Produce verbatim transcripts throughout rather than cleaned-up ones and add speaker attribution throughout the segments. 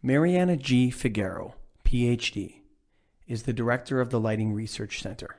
Speaker 1: Mariana G. Figueroa, P H D, is the director of the Lighting Research Center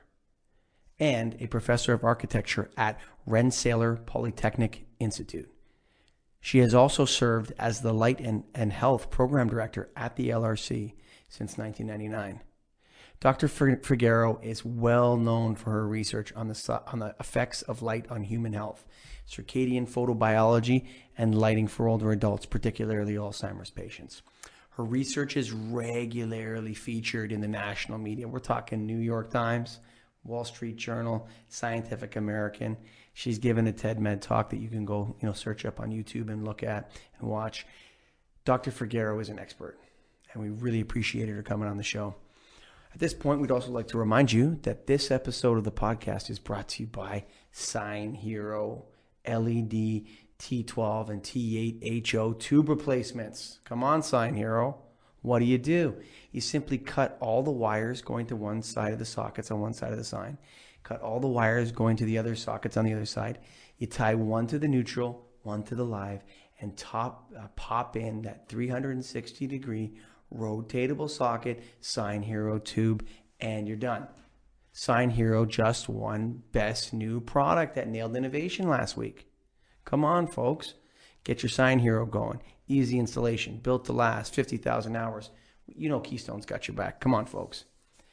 Speaker 1: and a professor of architecture at Rensselaer Polytechnic Institute. She has also served as the Light and, and Health Program Director at the L R C since nineteen ninety-nine. Doctor Figueroa is well known for her research on the, on the effects of light on human health, circadian photobiology, and lighting for older adults, particularly Alzheimer's patients. Her research is regularly featured in the national media. We're talking New York Times, Wall Street Journal, Scientific American. She's given a TED-Med talk that you can go, you know, search up on YouTube and look at and watch. Doctor Figueroa is an expert, and we really appreciated her coming on the show. At this point, we'd also like to remind you that this episode of the podcast is brought to you by Sign Hero L E D T twelve and T eight H O tube replacements. Come on, Sign Hero. What do you do? You simply cut all the wires going to one side of the sockets on one side of the sign. Cut all the wires going to the other sockets on the other side. You tie one to the neutral, one to the live, and top uh, pop in that three hundred sixty degree rotatable socket Sign Hero tube, and you're done. Sign Hero just won Best New Product at Nailed Innovation last week. Come on, folks. Get your Sign Hero going. Easy installation, built to last, fifty thousand hours. You know Keystone's got your back. Come on, folks.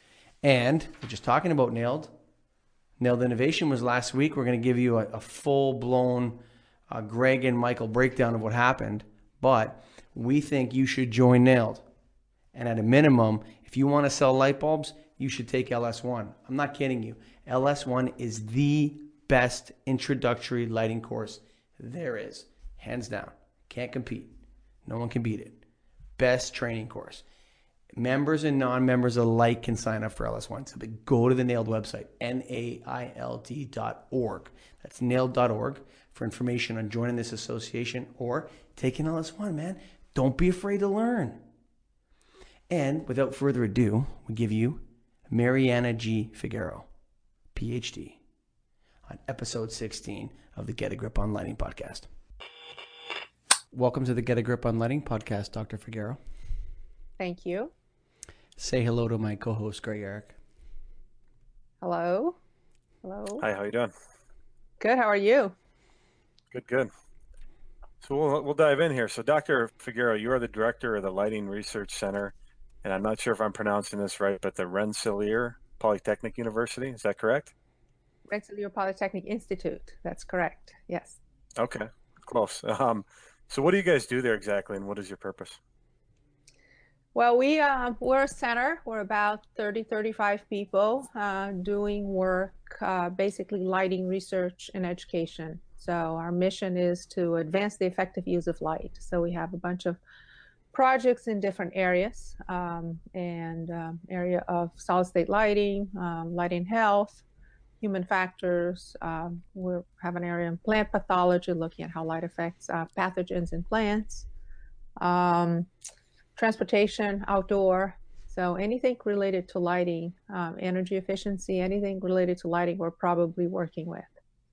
Speaker 1: And we're just talking about Nailed. Nailed Innovation was last week. We're going to give you a, a full-blown uh, Greg and Michael breakdown of what happened. But we think you should join Nailed. And at a minimum, if you want to sell light bulbs, you should take L S one. I'm not kidding you. L S one is the best introductory lighting course there is. Hands down. Can't compete. No one can beat it. Best training course. Members and non-members alike can sign up for L S one. So go to the Nailed website, N A I L D dot org. That's nailed dot org for information on joining this association or taking L S one, man. Don't be afraid to learn. And without further ado, we give you Mariana G. Figueroa, P H D, on episode sixteen of the Get a Grip on Lighting podcast. Welcome to the Get a Grip on Lighting podcast, Doctor Figueroa.
Speaker 2: Thank you.
Speaker 1: Say hello to my co-host, Greg Eric.
Speaker 2: Hello. Hello.
Speaker 3: Hi, how you doing?
Speaker 2: Good. How are you?
Speaker 3: Good, good. So we'll we'll dive in here. So Doctor Figueroa, you are the director of the Lighting Research Center, and I'm not sure if I'm pronouncing this right, but the Rensselaer Polytechnic University. Is that correct?
Speaker 2: Rensselaer Polytechnic Institute. That's correct. Yes.
Speaker 3: Okay, close. Um, so what do you guys do there exactly, and what is your purpose?
Speaker 2: Well, we, uh, we're a center. We're about thirty, thirty-five people uh, doing work, uh, basically lighting research and education. So our mission is to advance the effective use of light. So we have a bunch of projects in different areas, um, and um, area of solid state lighting, um, lighting health, human factors. Um, we have an area in plant pathology, looking at how light affects uh, pathogens in plants. Um, transportation, outdoor. So anything related to lighting, um, energy efficiency, anything related to lighting, we're probably working with.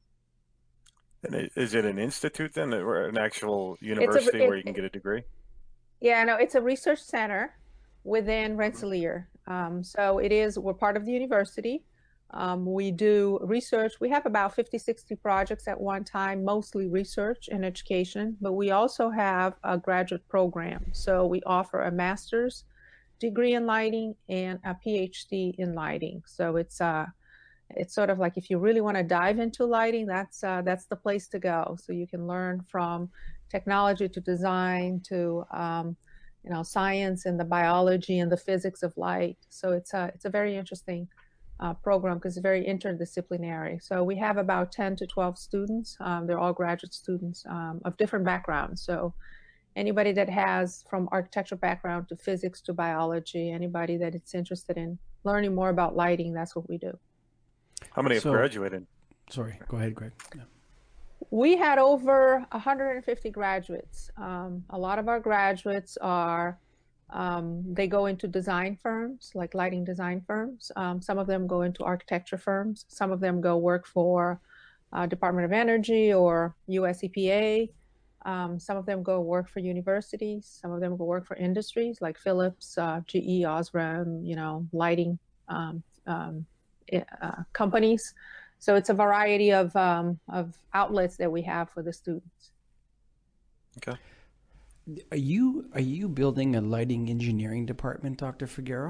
Speaker 3: And is it an institute then, or an actual university
Speaker 2: a, it,
Speaker 3: where you can get a degree?
Speaker 2: Yeah, no, it's a research center within Rensselaer. Um, so it is, we're part of the university. Um, we do research. We have about fifty, sixty projects at one time, mostly research and education, but we also have a graduate program. So we offer a master's degree in lighting and a P H D in lighting. So it's uh, it's sort of like if you really want to dive into lighting, that's uh, that's the place to go. So you can learn from technology to design to um, you know, science and the biology and the physics of light. So it's a it's a very interesting Uh, program because it's very interdisciplinary. So we have about ten to twelve students. Um, they're all graduate students um, of different backgrounds. So anybody that has from architectural background to physics to biology, anybody that is interested in learning more about lighting, that's what we do.
Speaker 3: How many have
Speaker 1: So,
Speaker 3: graduated?
Speaker 1: Sorry, go ahead, Greg. Yeah.
Speaker 2: We had over one hundred fifty graduates. Um, a lot of our graduates are Um, they go into design firms, like lighting design firms. Um, some of them go into architecture firms. Some of them go work for uh, Department of Energy or U S E P A. Um, some of them go work for universities. Some of them go work for industries like Philips, uh, G E, Osram, you know, lighting um, um, uh, companies. So it's a variety of um, of outlets that we have for the students.
Speaker 3: Okay.
Speaker 1: Are you are you building a lighting engineering department, Doctor Figueroa?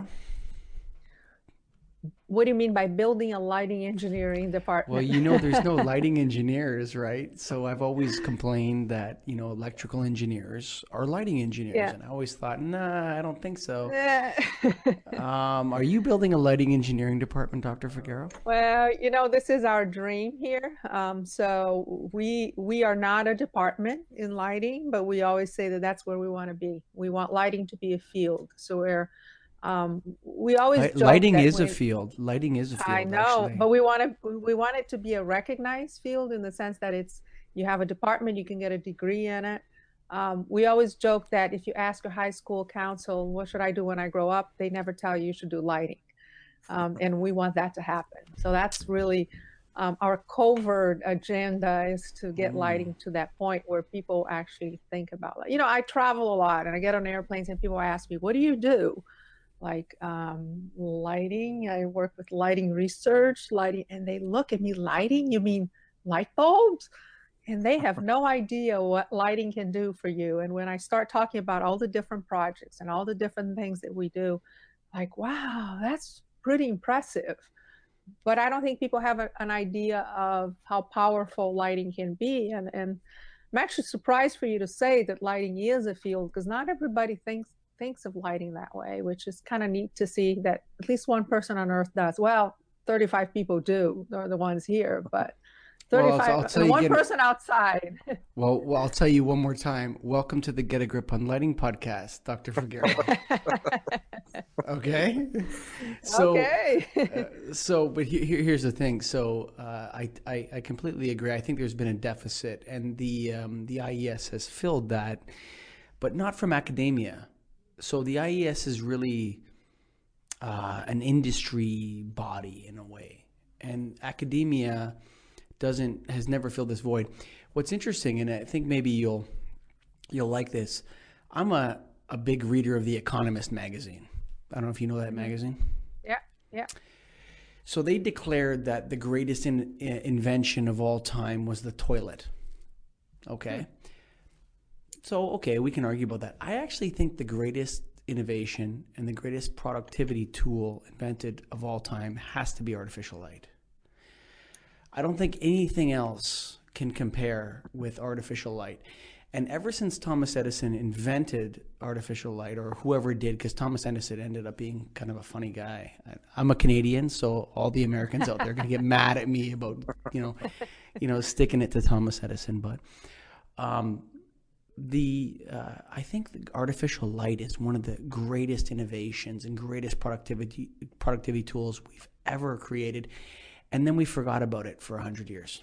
Speaker 2: What do you mean by building a lighting engineering department?
Speaker 1: Well, you know, there's no lighting engineers, right? So I've always complained that, you know, electrical engineers are lighting engineers.
Speaker 2: Yeah.
Speaker 1: And I always thought, nah, I don't think so.
Speaker 2: Eh.
Speaker 1: Um, are you building a lighting engineering department, Doctor Figueroa?
Speaker 2: Well, you know, this is our dream here. Um, so we we are not a department in lighting, but we always say that that's where we want to be. We want lighting to be a field. So we're um, we always
Speaker 1: Li-
Speaker 2: joke
Speaker 1: lighting
Speaker 2: that
Speaker 1: is a
Speaker 2: when,
Speaker 1: field. Lighting is a
Speaker 2: I
Speaker 1: field,
Speaker 2: know,
Speaker 1: actually.
Speaker 2: but we want to we want it to be a recognized field in the sense that it's you have a department, you can get a degree in it. Um, we always joke that if you ask your high school council, what should I do when I grow up? They never tell you you should do lighting. Um, and we want that to happen. So that's really um, our covert agenda is to get
Speaker 1: Mm.
Speaker 2: lighting to that point where people actually think about it. You know, I travel a lot and I get on airplanes and people ask me, what do you do? Like um, lighting, I work with lighting research, lighting, and they look at me, lighting? You mean light bulbs? And they have no idea what lighting can do for you. And when I start talking about all the different projects and all the different things that we do, like, wow, that's pretty impressive. But I don't think people have a, an idea of how powerful lighting can be. And, and I'm actually surprised for you to say that lighting is a field because not everybody thinks thinks of lighting that way, which is kind of neat to see that at least one person on Earth does. Well, thirty-five people do. They're the ones here, but
Speaker 1: Well,
Speaker 2: thirty-five,
Speaker 1: I'll tell
Speaker 2: and
Speaker 1: you
Speaker 2: one
Speaker 1: again.
Speaker 2: person outside.
Speaker 1: Well, well, I'll tell you one more time. Welcome to the Get a Grip on Lighting podcast, Doctor Figueroa. Okay. So,
Speaker 2: okay.
Speaker 1: uh, so, but here, here- here's the thing. So, uh, I, I, I completely agree. I think there's been a deficit, and the um, the I E S has filled that, but not from academia. So, the I E S is really uh, an industry body in a way, and academia doesn't has never filled this void. What's interesting, and I think maybe you'll you'll like this. I'm a a big reader of The Economist magazine. I don't know if you know that magazine.
Speaker 2: Yeah, yeah.
Speaker 1: So they declared that the greatest in, in, invention of all time was the toilet. Okay. So, okay, we can argue about that. I actually think the greatest innovation and the greatest productivity tool invented of all time has to be artificial light. I don't think anything else can compare with artificial light. And ever since Thomas Edison invented artificial light, or whoever did, because Thomas Edison ended up being kind of a funny guy. I'm a Canadian, so all the Americans out there are going to get mad at me about, you know, you know, sticking it to Thomas Edison. But um, the uh, I think the artificial light is one of the greatest innovations and greatest productivity productivity tools we've ever created. And then we forgot about it for a hundred years.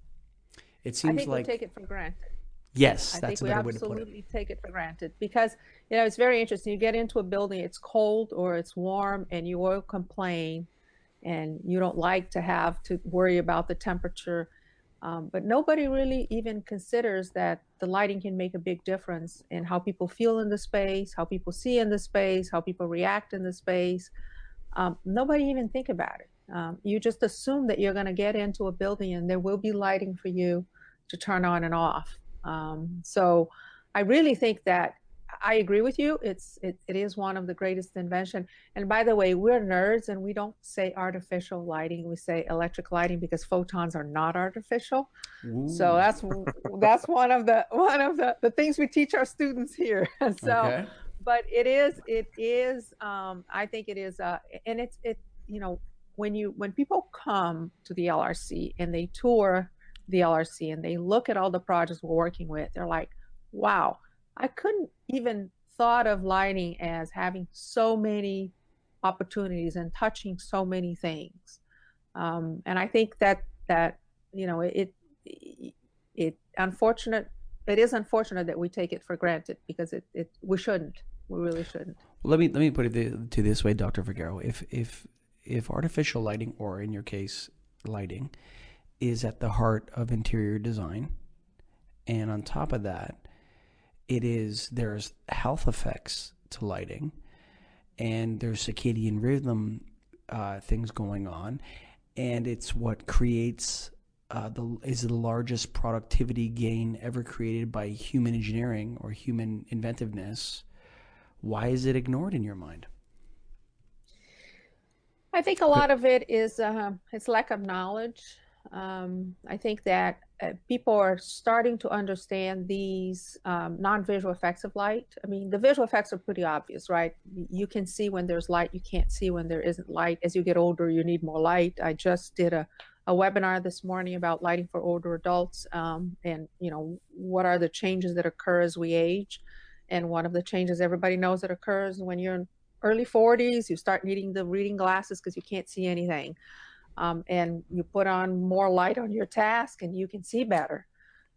Speaker 1: It seems
Speaker 2: I think
Speaker 1: like
Speaker 2: we take it for granted.
Speaker 1: yes,
Speaker 2: I
Speaker 1: that's
Speaker 2: think
Speaker 1: a
Speaker 2: we
Speaker 1: better way to put it.
Speaker 2: absolutely take it for granted because, you know, it's very interesting. You get into a building, it's cold or it's warm, and you will complain, and you don't like to have to worry about the temperature. Um, but nobody really even considers that the lighting can make a big difference in how people feel in the space, how people see in the space, how people react in the space. Um, nobody even think about it. Um, you just assume that you're going to get into a building and there will be lighting for you to turn on and off. Um, so I really think that I agree with you. It's it, it is one of the greatest invention. And by the way, we're nerds and we don't say artificial lighting. We say electric lighting because photons are not artificial.
Speaker 1: Ooh.
Speaker 2: So that's that's one of the one of the, the things we teach our students here. So,
Speaker 1: Okay.
Speaker 2: but it is it is um, I think it is uh, and it's it you know when you when people come to the L R C and they tour the L R C and they look at all the projects we're working with, they're like, wow, I couldn't even thought of lighting as having so many opportunities and touching so many things. Um, and I think that that you know it it, it unfortunate it is unfortunate that we take it for granted because it, it we shouldn't we really shouldn't.
Speaker 1: Well, let me let me put it to this way, Doctor Figueroa. If if if artificial lighting, or in your case, lighting, is at the heart of interior design, and on top of that, it is, there's health effects to lighting, and there's circadian rhythm uh, things going on, and it's what creates uh, the is the largest productivity gain ever created by human engineering or human inventiveness. Why is it ignored in your mind?
Speaker 2: I think a lot of it is uh, it's lack of knowledge. Um, I think that uh, people are starting to understand these um, non-visual effects of light. I mean, the visual effects are pretty obvious, right? You can see when there's light, you can't see when there isn't light. As you get older, you need more light. I just did a, a webinar this morning about lighting for older adults, um, and you know, what are the changes that occur as we age. And one of the changes everybody knows that occurs when you're in early forties, you start needing the reading glasses because you can't see anything. Um, and you put on more light on your task and you can see better.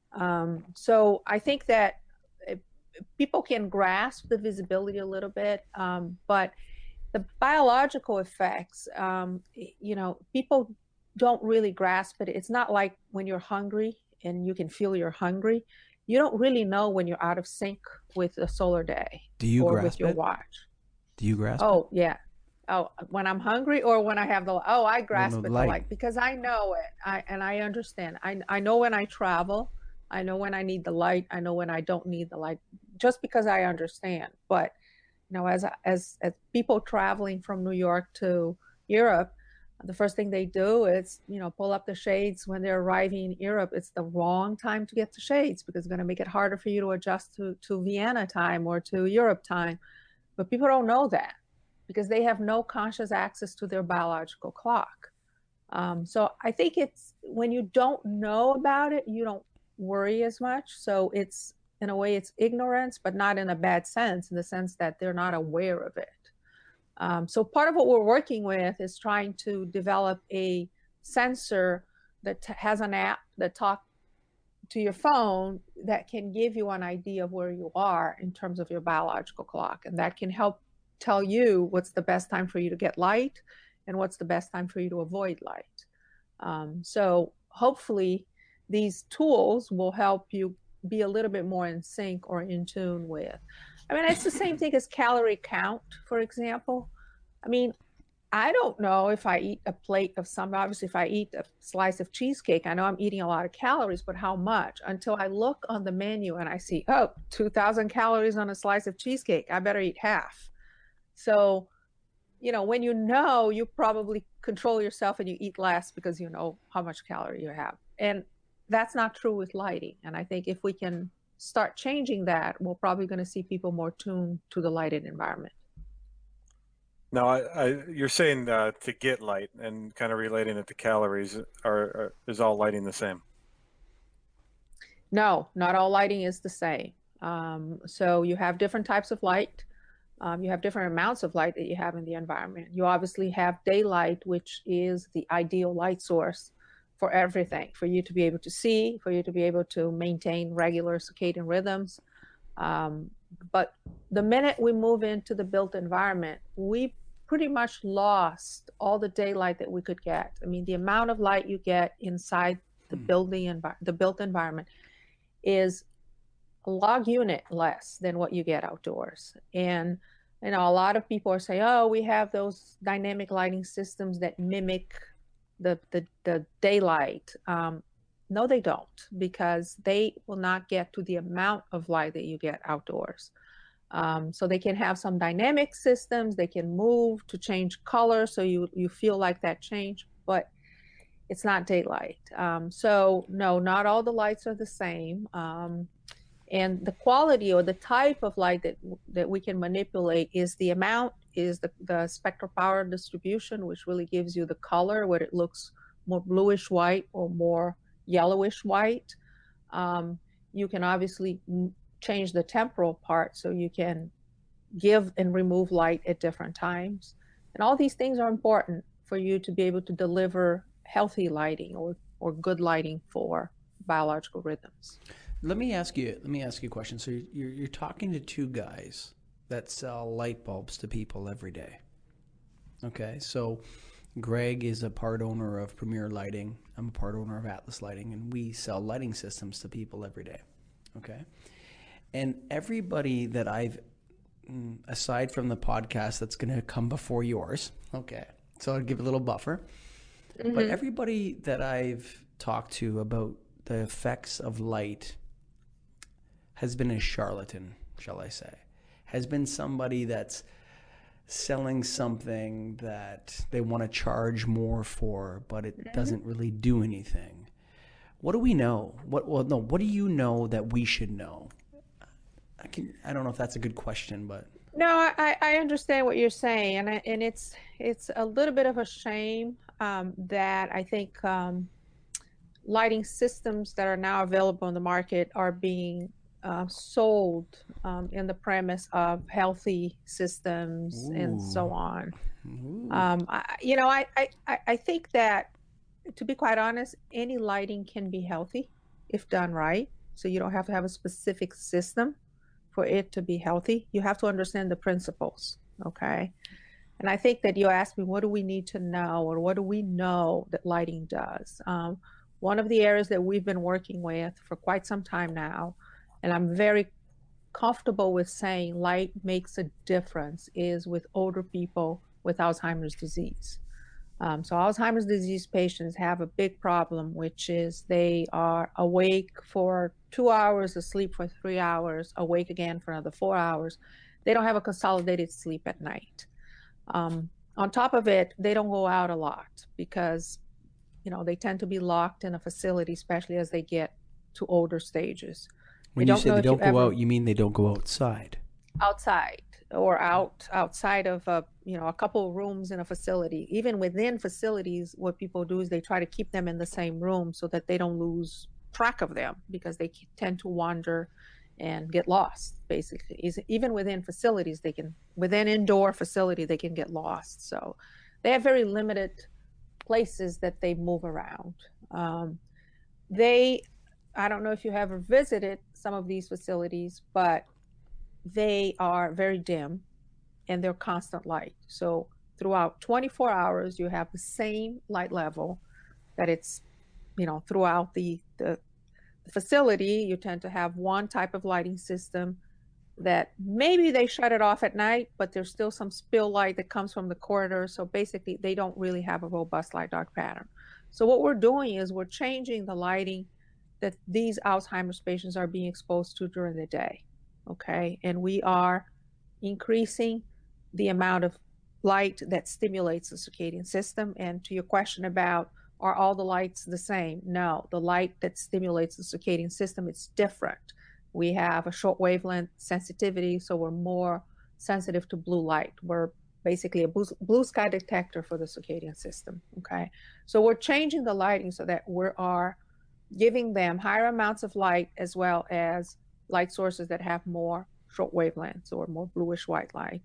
Speaker 2: Um, so I think that it, people can grasp the visibility a little bit, um, but the biological effects, um, you know, people don't really grasp it. It's not like when you're hungry and you can feel you're hungry. You don't really know when you're out of sync with a solar day
Speaker 1: Do you
Speaker 2: or
Speaker 1: grasp
Speaker 2: with your
Speaker 1: it?
Speaker 2: watch.
Speaker 1: Do you grasp
Speaker 2: Oh, yeah. Oh, when I'm hungry or when I have the, oh, I
Speaker 1: it? No, no,
Speaker 2: grasp
Speaker 1: the
Speaker 2: it the
Speaker 1: light.
Speaker 2: light because I know it. I and I understand. I I know when I travel. I know when I need the light. I know when I don't need the light, just because I understand. But you know, as as as people traveling from New York to Europe, the first thing they do is, you know, pull up the shades when they're arriving in Europe. It's the wrong time to get the shades because it's going to make it harder for you to adjust to to Vienna time or to Europe time. But people don't know that because they have no conscious access to their biological clock. Um, so I think it's when you don't know about it, you don't worry as much. So it's in a way it's ignorance, but not in a bad sense, in the sense that they're not aware of it. Um, so part of what we're working with is trying to develop a sensor that t- has an app that talks to your phone that can give you an idea of where you are in terms of your biological clock, and that can help tell you what's the best time for you to get light and what's the best time for you to avoid light. Um, so hopefully these tools will help you be a little bit more in sync or in tune with. I mean, it's the same thing as calorie count, for example. I mean, I don't know if I eat a plate of some, obviously, if I eat a slice of cheesecake, I know I'm eating a lot of calories, but how much? Until I look on the menu and I see, oh, two thousand calories on a slice of cheesecake. I better eat half. So, you know, when you know, you probably control yourself and you eat less because you know how much calorie you have. And that's not true with lighting. And I think if we can start changing that, we're probably going to see people more tuned to the lighted environment.
Speaker 3: Now, I, I, you're saying uh, to get light and kind of relating it to calories, are, are is all lighting the same?
Speaker 2: No, not all lighting is the same. Um, so you have different types of light. Um, you have different amounts of light that you have in the environment. You obviously have daylight, which is the ideal light source for everything, for you to be able to see, for you to be able to maintain regular circadian rhythms. Um, but the minute we move into the built environment, we pretty much lost all the daylight that we could get. I mean, the amount of light you get inside the
Speaker 1: Hmm.
Speaker 2: building envi- the built environment is a log unit less than what you get outdoors. And you know, a lot of people are saying, "Oh, we have those dynamic lighting systems that mimic the the, the daylight." Um, no, they don't, because they will not get to the amount of light that you get outdoors. Um, so they can have some dynamic systems. They can move to change color, so you you feel like that change, but it's not daylight. Um, so no, not all the lights are the same. Um, and the quality or the type of light that that we can manipulate is the amount, is the, the spectral power distribution, which really gives you the color, where it looks more bluish white or more yellowish white. Um, you can obviously change the temporal part, so you can give and remove light at different times. And all these things are important for you to be able to deliver healthy lighting or, or good lighting for biological rhythms.
Speaker 1: Let me ask you. Let me ask you a question. So you're you're talking to two guys that sell light bulbs to people every day. Okay, so Greg is a part owner of Premier Lighting. I'm a part owner of Atlas Lighting, and we sell lighting systems to people every day. Okay, And everybody that I've, aside from the podcast that's going to come before yours, okay, so I'll give a little buffer. Mm-hmm. But everybody that I've talked to about the effects of light has been a charlatan, shall I say, has been somebody that's selling something that they want to charge more for, but it mm-hmm. doesn't really do anything. What do we know? What well, no. What do you know that we should know? I can. I don't know if that's a good question, but
Speaker 2: no, I, I understand what you're saying, and I, and it's it's a little bit of a shame um, that I think um, lighting systems that are now available in the market are being uh, sold um, in the premise of healthy systems Ooh. And so on. Um, I, you know, I, I I think that, to be quite honest, any lighting can be healthy if done right. So you don't have to have a specific system for it to be healthy. You have to understand the principles, okay? And I think that you asked me, what do we need to know, or what do we know that lighting does? Um, one of the areas that we've been working with for quite some time now, and I'm very comfortable with saying light makes a difference, is with older people with Alzheimer's disease. Um, so Alzheimer's disease patients have a big problem, which is they are awake for two hours, asleep for three hours, awake again for another four hours. They don't have a consolidated sleep at night. Um, on top of it, they don't go out a lot because, you know, they tend to be locked in a facility, especially as they get to older stages.
Speaker 1: When you say they don't go out, you mean they don't go outside?
Speaker 2: Outside. Or out outside of a you know a couple of rooms in a facility. Even within facilities, what people do is they try to keep them in the same room so that they don't lose track of them, because they tend to wander and get lost. Basically, even within facilities, they can within indoor facility they can get lost. So they have very limited places that they move around. Um, they, I don't know if you ever visited some of these facilities, but they are very dim and they're constant light. So throughout twenty-four hours, you have the same light level that it's, you know, throughout the, the, the facility. You tend to have one type of lighting system that maybe they shut it off at night, but there's still some spill light that comes from the corridor. So basically they don't really have a robust light dark pattern. So what we're doing is we're changing the lighting that these Alzheimer's patients are being exposed to during the day. Okay, and we are increasing the amount of light that stimulates the circadian system. And to your question about, are all the lights the same? No, the light that stimulates the circadian system, it's different. We have a short wavelength sensitivity, so we're more sensitive to blue light. We're basically a blue, blue sky detector for the circadian system, okay? So we're changing the lighting so that we are giving them higher amounts of light, as well as light sources that have more short wavelengths or more bluish white light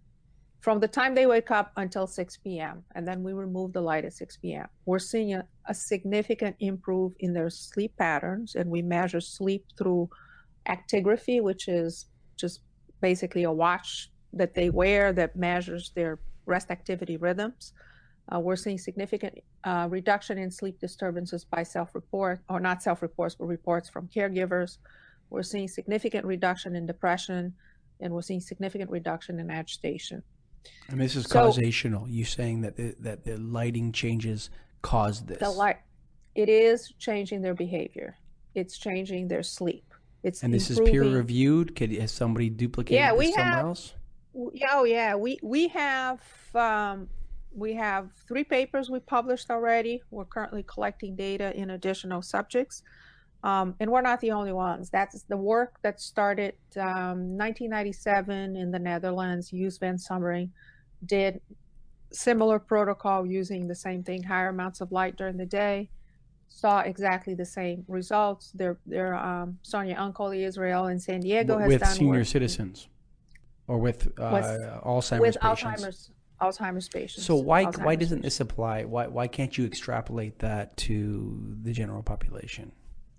Speaker 2: from the time they wake up until six p.m. And then we remove the light at six p.m. We're seeing a, a significant improve in their sleep patterns, and we measure sleep through actigraphy, which is just basically a watch that they wear that measures their rest activity rhythms. Uh, we're seeing significant uh, reduction in sleep disturbances by self-report, or not self-reports, but reports from caregivers. We're seeing significant reduction in depression, and we're seeing significant reduction in agitation.
Speaker 1: And this is
Speaker 2: so,
Speaker 1: causational. You saying that the, that the lighting changes cause this?
Speaker 2: The light, it is changing their behavior. It's changing their sleep. It's
Speaker 1: and this
Speaker 2: improving.
Speaker 1: Is peer reviewed? Could has somebody duplicated
Speaker 2: yeah, we
Speaker 1: this somewhere
Speaker 2: have,
Speaker 1: else?
Speaker 2: Oh yeah, we we have um, we have three papers we published already. We're currently collecting data in additional subjects. Um, and we're not the only ones. That's the work that started um, nineteen ninety-seven in the Netherlands. Joos van Somering did similar protocol using the same thing, higher amounts of light during the day, saw exactly the same results. Their, their um, Sonia Uncoli Israel in San Diego has
Speaker 1: with
Speaker 2: done
Speaker 1: senior
Speaker 2: work.
Speaker 1: citizens or with, uh,
Speaker 2: with
Speaker 1: Alzheimer's
Speaker 2: with
Speaker 1: patients.
Speaker 2: Alzheimer's Alzheimer's patients.
Speaker 1: So why
Speaker 2: Alzheimer's
Speaker 1: why doesn't
Speaker 2: patients.
Speaker 1: this apply? Why why can't you extrapolate that to the general population?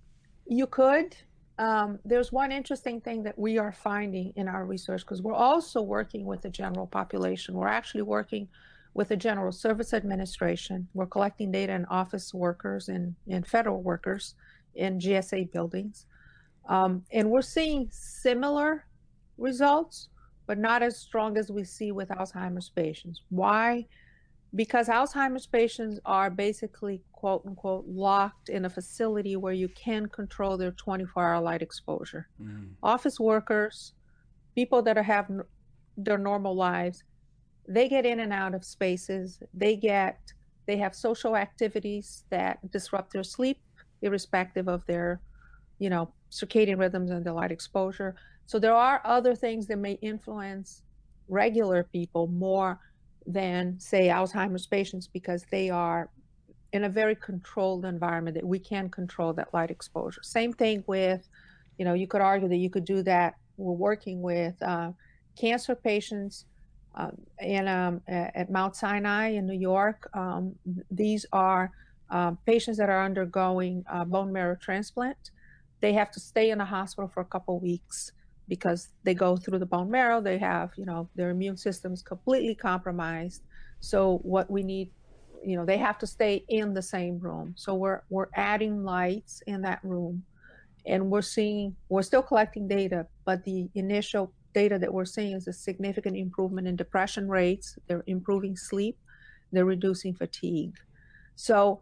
Speaker 2: You could. Um, there's one interesting thing that we are finding in our research, because we're also working with the general population. We're actually working with the General Service Administration. We're collecting data in office workers and, and federal workers in G S A buildings. Um, and we're seeing similar results, but not as strong as we see with Alzheimer's patients. Why? Because Alzheimer's patients are basically, quote unquote, locked in a facility where you can control their twenty-four hour light exposure. Mm. Office workers, people that are have their normal lives, they get in and out of spaces. They get, they have social activities that disrupt their sleep, irrespective of their, you know, circadian rhythms and the light exposure. So there are other things that may influence regular people more than, say, Alzheimer's patients, because they are in a very controlled environment that we can control that light exposure. Same thing with, you know, you could argue that you could do that. We're working with uh, cancer patients um, in, um, at Mount Sinai in New York. Um, these are uh, patients that are undergoing uh, bone marrow transplant. They have to stay in the hospital for a couple of weeks because they go through the bone marrow. They have, you know, their immune system is completely compromised. So what we need, you know, they have to stay in the same room. So we're we're adding lights in that room, and we're seeing, we're still collecting data, but the initial data that we're seeing is a significant improvement in depression rates. They're improving sleep. They're reducing fatigue. So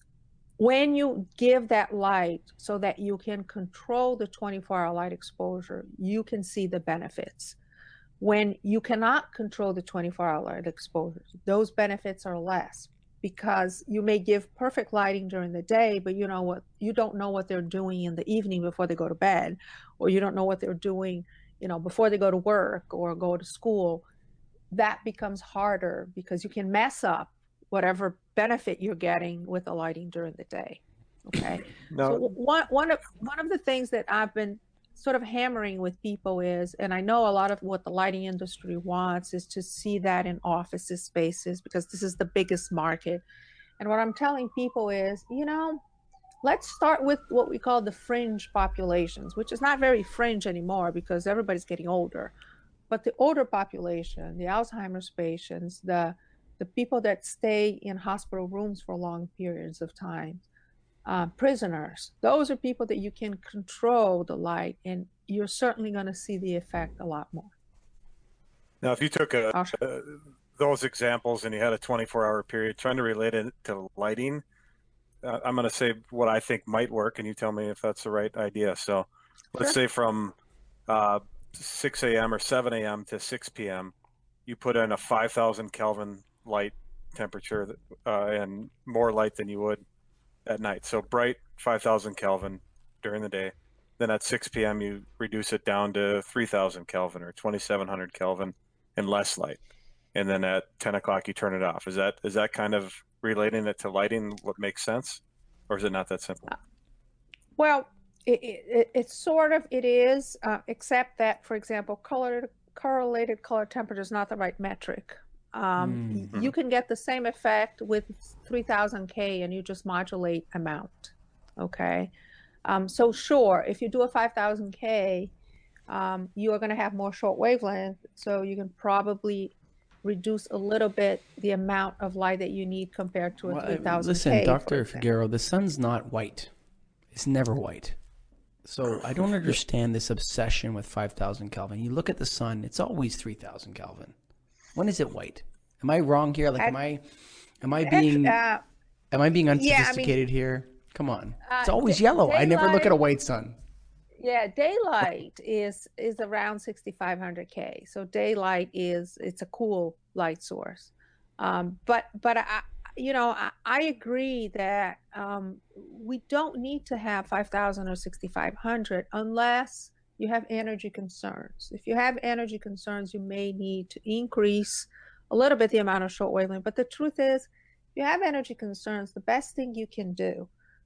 Speaker 2: when you give that light so that you can control the twenty-four hour light exposure, you can see the benefits. When you cannot control the twenty-four hour light exposure, those benefits are less, because you may give perfect lighting during the day, but you know what, you don't know what they're doing in the evening before they go to bed, or you don't know what they're doing, you know, before they go to work or go to school. That becomes harder because you can mess up whatever benefit you're getting with the lighting during the day. Okay. No. So one, one of, one of the things that I've been sort of hammering with people is, and I know a lot of what the lighting industry wants is to see that in offices spaces, because this is the biggest market. And what I'm telling people is, you know, let's start with what we call the fringe populations, which is not very fringe anymore because everybody's getting older. But the older population, the Alzheimer's patients, the the people that stay in hospital rooms for long periods of time, uh, prisoners, those are people that you can control the light, and you're certainly going to see the effect a lot more.
Speaker 3: Now, if you took a, uh, those examples and you had a twenty-four hour period trying to relate it to lighting, uh, I'm going to say what I think might work, and you tell me if that's the right idea. So let's sure. say from uh, six a m or seven a m to six p m, you put in a five thousand Kelvin light temperature uh, and more light than you would at night. So bright five thousand Kelvin during the day. Then at six p m you reduce it down to three thousand Kelvin or twenty-seven hundred Kelvin and less light. And then at ten o'clock you turn it off. Is that is that kind of relating it to lighting what makes sense? Or is it not that simple?
Speaker 2: Well, it, it, it sort of, it is, uh, except that, for example, color, correlated color temperature is not the right metric. Um, mm-hmm. You can get the same effect with three thousand K and you just modulate amount, okay? Um, so sure, if you do a five thousand K, um, you are going to have more short wavelength, so you can probably reduce a little bit the amount of light that you need compared to a well, three thousand K.
Speaker 1: Listen, Doctor Figueroa, the sun's not white. It's never white. So I don't understand this obsession with five thousand Kelvin. You look at the sun, it's always three thousand Kelvin. When is it white? Am I wrong here? Like, am I, am I being, uh, am I being unsophisticated yeah, I mean, here? Come on, it's always uh, yellow. Daylight, I never look at a white sun.
Speaker 2: Yeah, daylight is is around sixty-five hundred K. So daylight is it's a cool light source. Um, but but I, you know, I, I agree that um, we don't need to have five thousand or sixty-five hundred unless you have energy concerns. If you have energy concerns, you may need to increase a little bit the amount of short wavelength. But the truth is, if you have energy concerns, the best thing you can do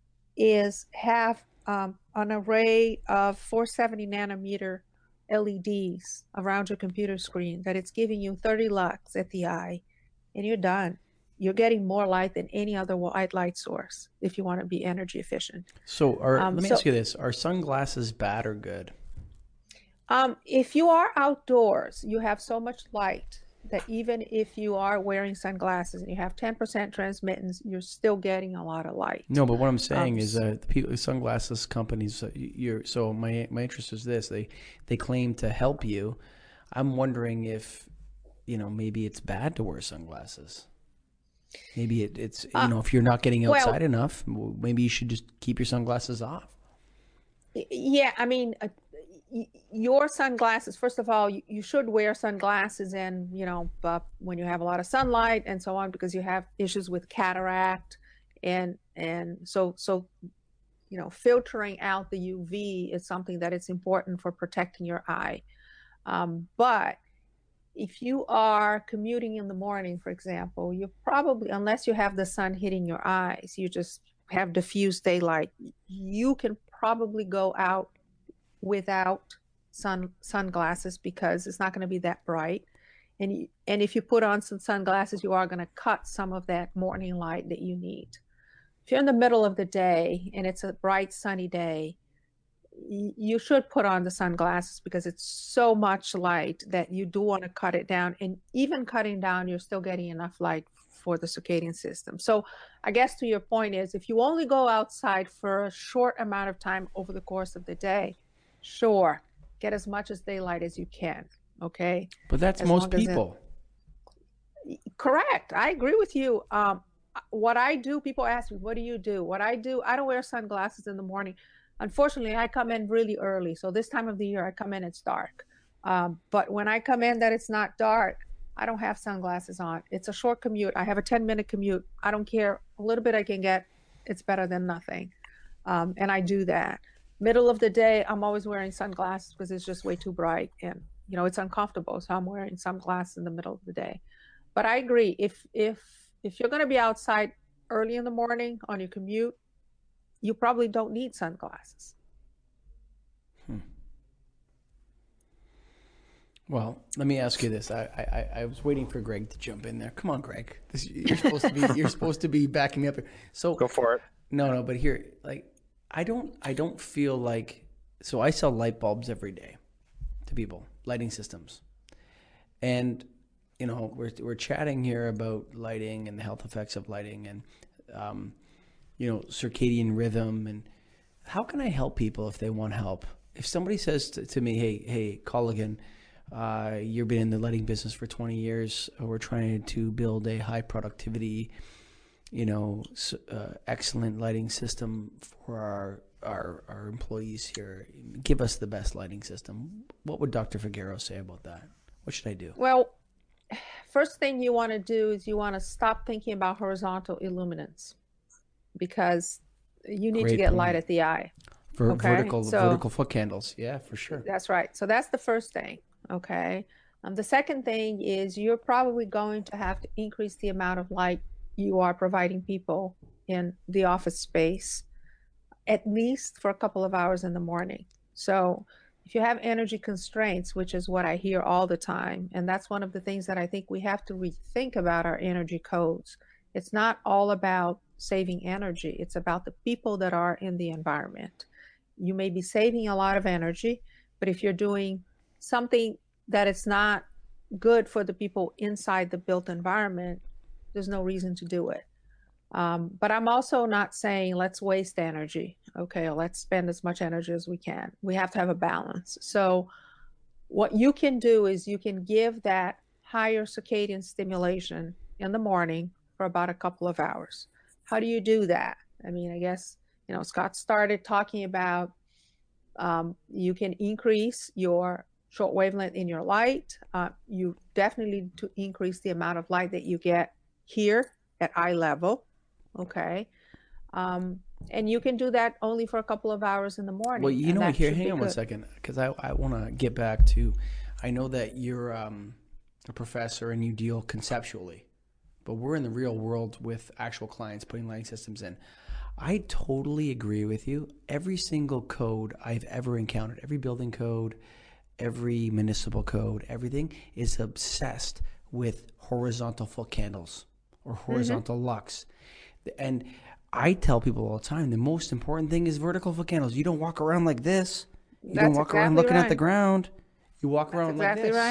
Speaker 2: is have um, an array of four seventy nanometer L E Ds around your computer screen that it's giving you thirty lux at the eye, and you're done. You're getting more light than any other white light source if you want to be energy efficient.
Speaker 1: So, are, um, let me so, ask you this. Are sunglasses bad or good?
Speaker 2: Um, if you are outdoors, you have so much light that even if you are wearing sunglasses and you have ten percent transmittance, you're still getting a lot of light.
Speaker 1: No, but what I'm saying
Speaker 2: Um,
Speaker 1: is that the people, sunglasses companies, uh, you're, so my my interest is this: they they claim to help you. I'm wondering if, you know, maybe it's bad to wear sunglasses. Maybe it, it's
Speaker 2: uh,
Speaker 1: you know, if you're not getting
Speaker 2: well,
Speaker 1: outside enough, w- maybe you should just keep your sunglasses off.
Speaker 2: y- yeah, I mean, uh, y- your sunglasses, first of all, you, you should wear sunglasses in, you know, uh, when you have a lot of sunlight and so on, because you have issues with cataract and and so so you know, filtering out the U V is something that it's important for protecting your eye. Um, but if you are commuting in the morning, for example, you probably, unless you have the sun hitting your eyes, you just have diffused daylight, you can probably go out without sun sunglasses because it's not going to be that bright. And you, and if you put on some sunglasses, you are going to cut some of that morning light that you need. If you're in the middle of the day and it's a bright sunny day, you should put on the sunglasses because it's so much light that you do want to cut it down. And even cutting down, you're still getting enough light for the circadian system. So I guess to your point is, if you only go outside for a short amount of time over the course of the day, sure, get as much as daylight as you can. Okay.
Speaker 1: But that's
Speaker 2: As
Speaker 1: most
Speaker 2: long as it,
Speaker 1: people.
Speaker 2: correct. I agree with you. Um, what I do, people ask me, what do you do? What I do, I don't wear sunglasses in the morning. Unfortunately, I come in really early. So this time of the year, I come in, it's dark. Um, but when I come in that it's not dark, I don't have sunglasses on. It's a short commute. I have a ten minute commute. I don't care. A little bit I can get, it's better than nothing. Um, and I do that. Middle of the day, I'm always wearing sunglasses because it's just way too bright and, you know, it's uncomfortable. So I'm wearing sunglasses in the middle of the day. But I agree. If, if, if you're going to be outside early in the morning on your commute, you probably don't need sunglasses.
Speaker 1: Hmm. Well, let me ask you this. I, I I was waiting for Greg to jump in there. Come on, Greg. This, you're supposed to be you're supposed to be backing me up here. So
Speaker 3: Go for it.
Speaker 1: No, no, but here, like, I don't I don't feel like, so I sell light bulbs every day to people, lighting systems, and you know we're we're chatting here about lighting and the health effects of lighting and um, you know, circadian rhythm, and how can I help people if they want help? If somebody says to, to me, hey, hey, Colligan, uh, you've been in the lighting business for twenty years. We're trying to build a high productivity, you know, uh, excellent lighting system for our, our, our employees here. Give us the best lighting system. What would Doctor Figueroa say about that? What should I do?
Speaker 2: Well, first thing you want to do is you want to stop thinking about horizontal illuminance, because you need
Speaker 1: Great
Speaker 2: to get
Speaker 1: point.
Speaker 2: light at the eye.
Speaker 1: For
Speaker 2: Okay,
Speaker 1: vertical
Speaker 2: so
Speaker 1: vertical foot candles. Yeah, for sure.
Speaker 2: that's right. So that's the first thing. Okay. Um, the second thing is you're probably going to have to increase the amount of light you are providing people in the office space, at least for a couple of hours in the morning. So if you have energy constraints, which is what I hear all the time, and that's one of the things that I think we have to rethink about our energy codes. It's not all about saving energy. It's about the people that are in the environment. You may be saving a lot of energy, but if you're doing something that is not good for the people inside the built environment, there's no reason to do it. Um, but I'm also not saying let's waste energy. Okay, or let's spend as much energy as we can. We have to have a balance. So what you can do is you can give that higher circadian stimulation in the morning for about a couple of hours. How do you do that? I mean, I guess, you know, Scott started talking about um, you can increase your short wavelength in your light. Uh, you definitely need to increase the amount of light that you get here at eye level. Okay. Um, and you can do that only for a couple of hours in the morning.
Speaker 1: Well, you
Speaker 2: and
Speaker 1: know,
Speaker 2: that
Speaker 1: here,
Speaker 2: should
Speaker 1: hang
Speaker 2: be
Speaker 1: on one
Speaker 2: good.
Speaker 1: second, because I, I want to get back to, I know that you're um, a professor and you deal conceptually, but we're in the real world with actual clients putting lighting systems in. I totally agree with you. Every single code I've ever encountered, every building code, every municipal code, everything is obsessed with horizontal foot candles or horizontal mm-hmm. lux. And I tell people all the time, the most important thing is vertical foot candles. You don't walk around like this. You
Speaker 2: That's
Speaker 1: don't walk
Speaker 2: exactly
Speaker 1: around looking
Speaker 2: right.
Speaker 1: at the ground. You walk
Speaker 2: That's
Speaker 1: around
Speaker 2: exactly
Speaker 1: like this.
Speaker 2: Right.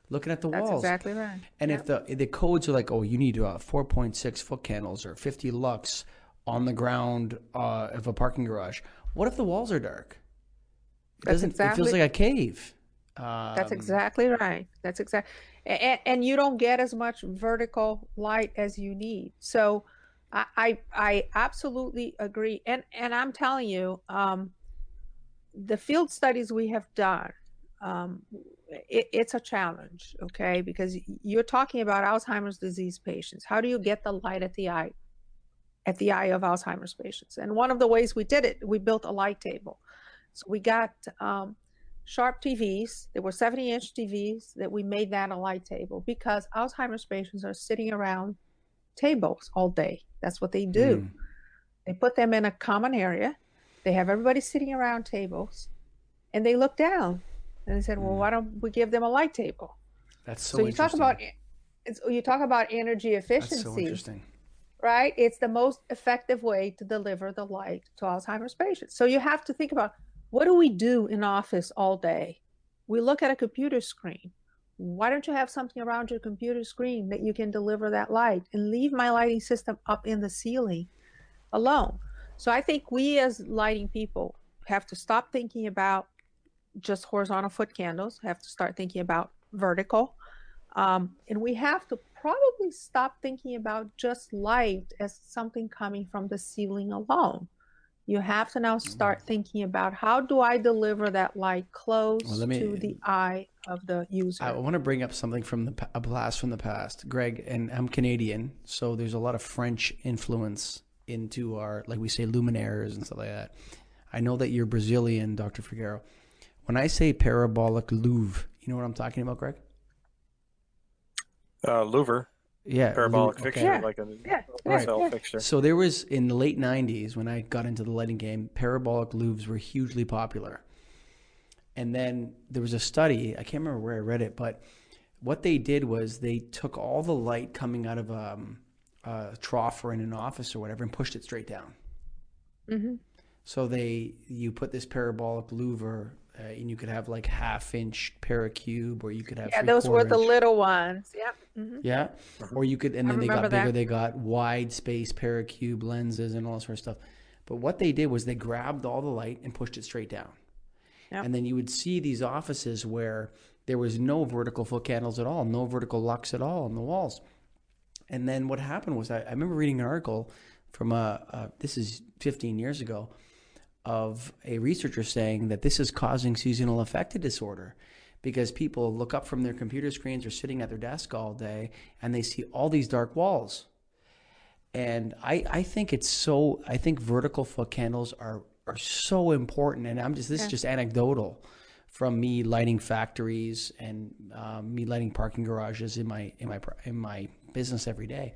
Speaker 1: looking at the
Speaker 2: That's
Speaker 1: walls.
Speaker 2: exactly right.
Speaker 1: And
Speaker 2: Yep.
Speaker 1: if the the codes are like, oh, you need uh, four point six foot candles or fifty lux on the ground uh, of a parking garage, what if the walls are dark? It
Speaker 2: That's
Speaker 1: doesn't. It feels
Speaker 2: exactly
Speaker 1: like a cave. Um,
Speaker 2: that's exactly right. That's exact, and, and you don't get as much vertical light as you need. So, I I, I absolutely agree. And and I'm telling you, um, the field studies we have done, um, it, it's a challenge, okay? Because you're talking about Alzheimer's disease patients. How do you get the light at the eye, at the eye of Alzheimer's patients? And one of the ways we did it, we built a light table. So we got um, Sharp T Vs. There were seventy inch T Vs that we made that a light table because Alzheimer's patients are sitting around tables all day. That's what they do.
Speaker 1: Mm.
Speaker 2: They put them in a common area. They have everybody sitting around tables, and they look down. And they said, "Well, why don't we give them a light table?"
Speaker 1: That's so,
Speaker 2: So you talk
Speaker 1: interesting.
Speaker 2: about it's, you talk about energy
Speaker 1: That's
Speaker 2: efficiency,
Speaker 1: so interesting.
Speaker 2: right? It's the most effective way to deliver the light to Alzheimer's patients. So you have to think about, what do we do in office all day? We look at a computer screen. Why don't you have something around your computer screen that you can deliver that light, and leave my lighting system up in the ceiling alone? So I think we as lighting people have to stop thinking about just horizontal foot candles, have to start thinking about vertical. Um, and we have to probably stop thinking about just light as something coming from the ceiling alone. You have to now start thinking about, how do I deliver that light close
Speaker 1: Well, let me-
Speaker 2: to the eye of the user?
Speaker 1: I want to bring up something from the pa- a blast from the past, Greg. And I'm Canadian, so there's a lot of French influence into our, like we say, luminaires and stuff like that. I know that you're Brazilian, Doctor Figueroa. When I say parabolic louve, you know what I'm talking about, Greg?
Speaker 3: Uh, louver,
Speaker 1: Yeah,
Speaker 3: parabolic
Speaker 1: louve,
Speaker 3: fixture,
Speaker 2: Yeah.
Speaker 3: like a
Speaker 2: Yeah, yeah,
Speaker 3: cell
Speaker 2: yeah.
Speaker 3: fixture.
Speaker 1: So there was, in the late nineties, when I got into the lighting game, parabolic louves were hugely popular. And then there was a study, I can't remember where I read it, but what they did was they took all the light coming out of um, a trough or in an office or whatever and pushed it straight down.
Speaker 2: Mm-hmm.
Speaker 1: So they, you put this parabolic louver, uh, and you could have like half inch paracube, or you could have
Speaker 2: Yeah,
Speaker 1: three
Speaker 2: those were the
Speaker 1: inch.
Speaker 2: little ones. Yep. Mm-hmm.
Speaker 1: Yeah, or you could, and
Speaker 2: I
Speaker 1: then they got
Speaker 2: remember
Speaker 1: bigger.
Speaker 2: that.
Speaker 1: They got wide space paracube lenses and all that sort of stuff. But what they did was they grabbed all the light and pushed it straight down.
Speaker 2: Yep.
Speaker 1: And then you would see these offices where there was no vertical foot candles at all, no vertical lux at all on the walls. And then what happened was, I, I remember reading an article from a, a this is fifteen years ago, of a researcher saying that this is causing seasonal affective disorder, because people look up from their computer screens or sitting at their desk all day and they see all these dark walls. And I, I think it's so, I think vertical foot candles are, are so important. And I'm just, this
Speaker 2: Yeah.
Speaker 1: is just anecdotal from me lighting factories and um, me lighting parking garages in my, in my, in my business every day.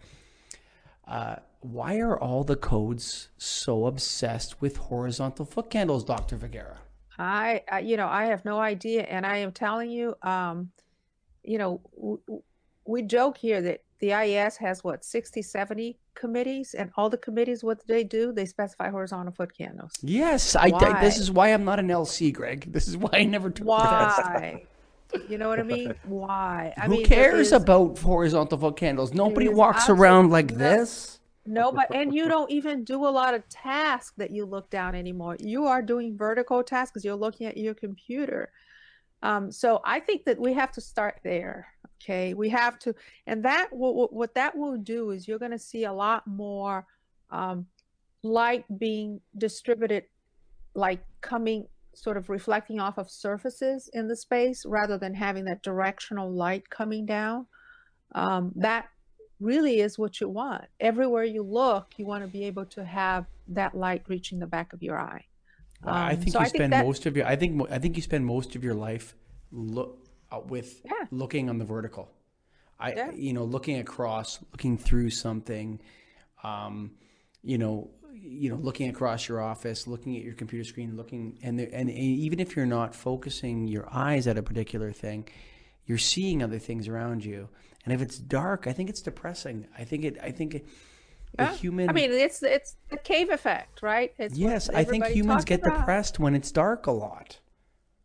Speaker 1: Uh, why are all the codes so obsessed with horizontal foot candles, Doctor Figueroa?
Speaker 2: I, I, you know, I have no idea, and I am telling you, um, you know, w- w- we joke here that the I E S has what, sixty, seventy committees, and all the committees, what do they do? They specify horizontal foot candles.
Speaker 1: Yes, I, I.
Speaker 2: Why?
Speaker 1: This is why I'm not an L C, Greg. This is why I never took the test.
Speaker 2: Why? You know what I mean? Why? I
Speaker 1: Who
Speaker 2: mean, there
Speaker 1: cares
Speaker 2: is-
Speaker 1: about horizontal foot candles? Nobody
Speaker 2: is
Speaker 1: walks
Speaker 2: absolute-
Speaker 1: around like
Speaker 2: no.
Speaker 1: this.
Speaker 2: No, but and you don't even do a lot of tasks that you look down anymore. You are doing vertical tasks because you're looking at your computer. Um, so I think that we have to start there. Okay, we have to, and that will, what that will do is you're going to see a lot more um, light being distributed, like coming, sort of reflecting off of surfaces in the space rather than having that directional light coming down. Um, that really is what you want. Everywhere you look, you want to be able to have that light reaching the back of your eye.
Speaker 1: Well, I
Speaker 2: Um,
Speaker 1: think
Speaker 2: so
Speaker 1: you
Speaker 2: I think
Speaker 1: spend
Speaker 2: that-
Speaker 1: most of your. I think. mo- I think you spend most of your life look uh, with
Speaker 2: Yeah.
Speaker 1: looking on the vertical. I,
Speaker 2: Yeah.
Speaker 1: you know, looking across, looking through something. Um, you know, you know, looking across your office, looking at your computer screen, looking, and there, and, and even if you're not focusing your eyes at a particular thing, you're seeing other things around you. And if it's dark, I think it's depressing. I think it. I think it, the
Speaker 2: Yeah.
Speaker 1: human.
Speaker 2: I mean, it's it's the cave effect, right? It's what
Speaker 1: yes, I think
Speaker 2: everybody
Speaker 1: humans
Speaker 2: talks
Speaker 1: get
Speaker 2: about.
Speaker 1: depressed when it's dark a lot.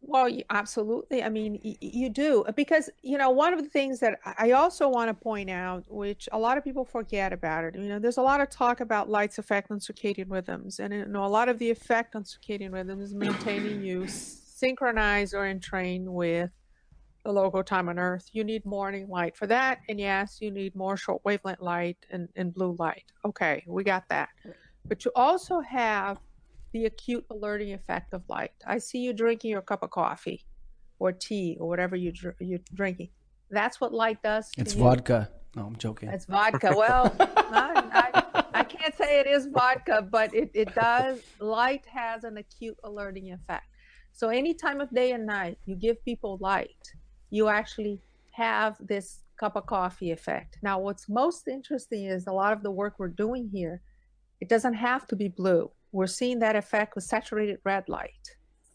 Speaker 2: Well, y- absolutely. I mean, y- y- you do because, you know, one of the things that I I also want to point out, which a lot of people forget about it, you know, there's a lot of talk about light's effect on circadian rhythms, and you know, a lot of the effect on circadian rhythms is maintaining you synchronized or in train with the local time on Earth. You need morning light for that, and yes, you need more short wavelength light and, and blue light. Okay, we got that. But you also have the acute alerting effect of light. I see you drinking your cup of coffee or tea or whatever you dr- you're drinking. That's what light does to
Speaker 1: It's
Speaker 2: you.
Speaker 1: vodka. No, I'm joking.
Speaker 2: It's vodka. Well, I, I, I can't say it is vodka, but it, it does. Light has an acute alerting effect. So any time of day and night you give people light, you actually have this cup of coffee effect. Now, what's most interesting is a lot of the work we're doing here, it doesn't have to be blue. We're seeing that effect with saturated red light.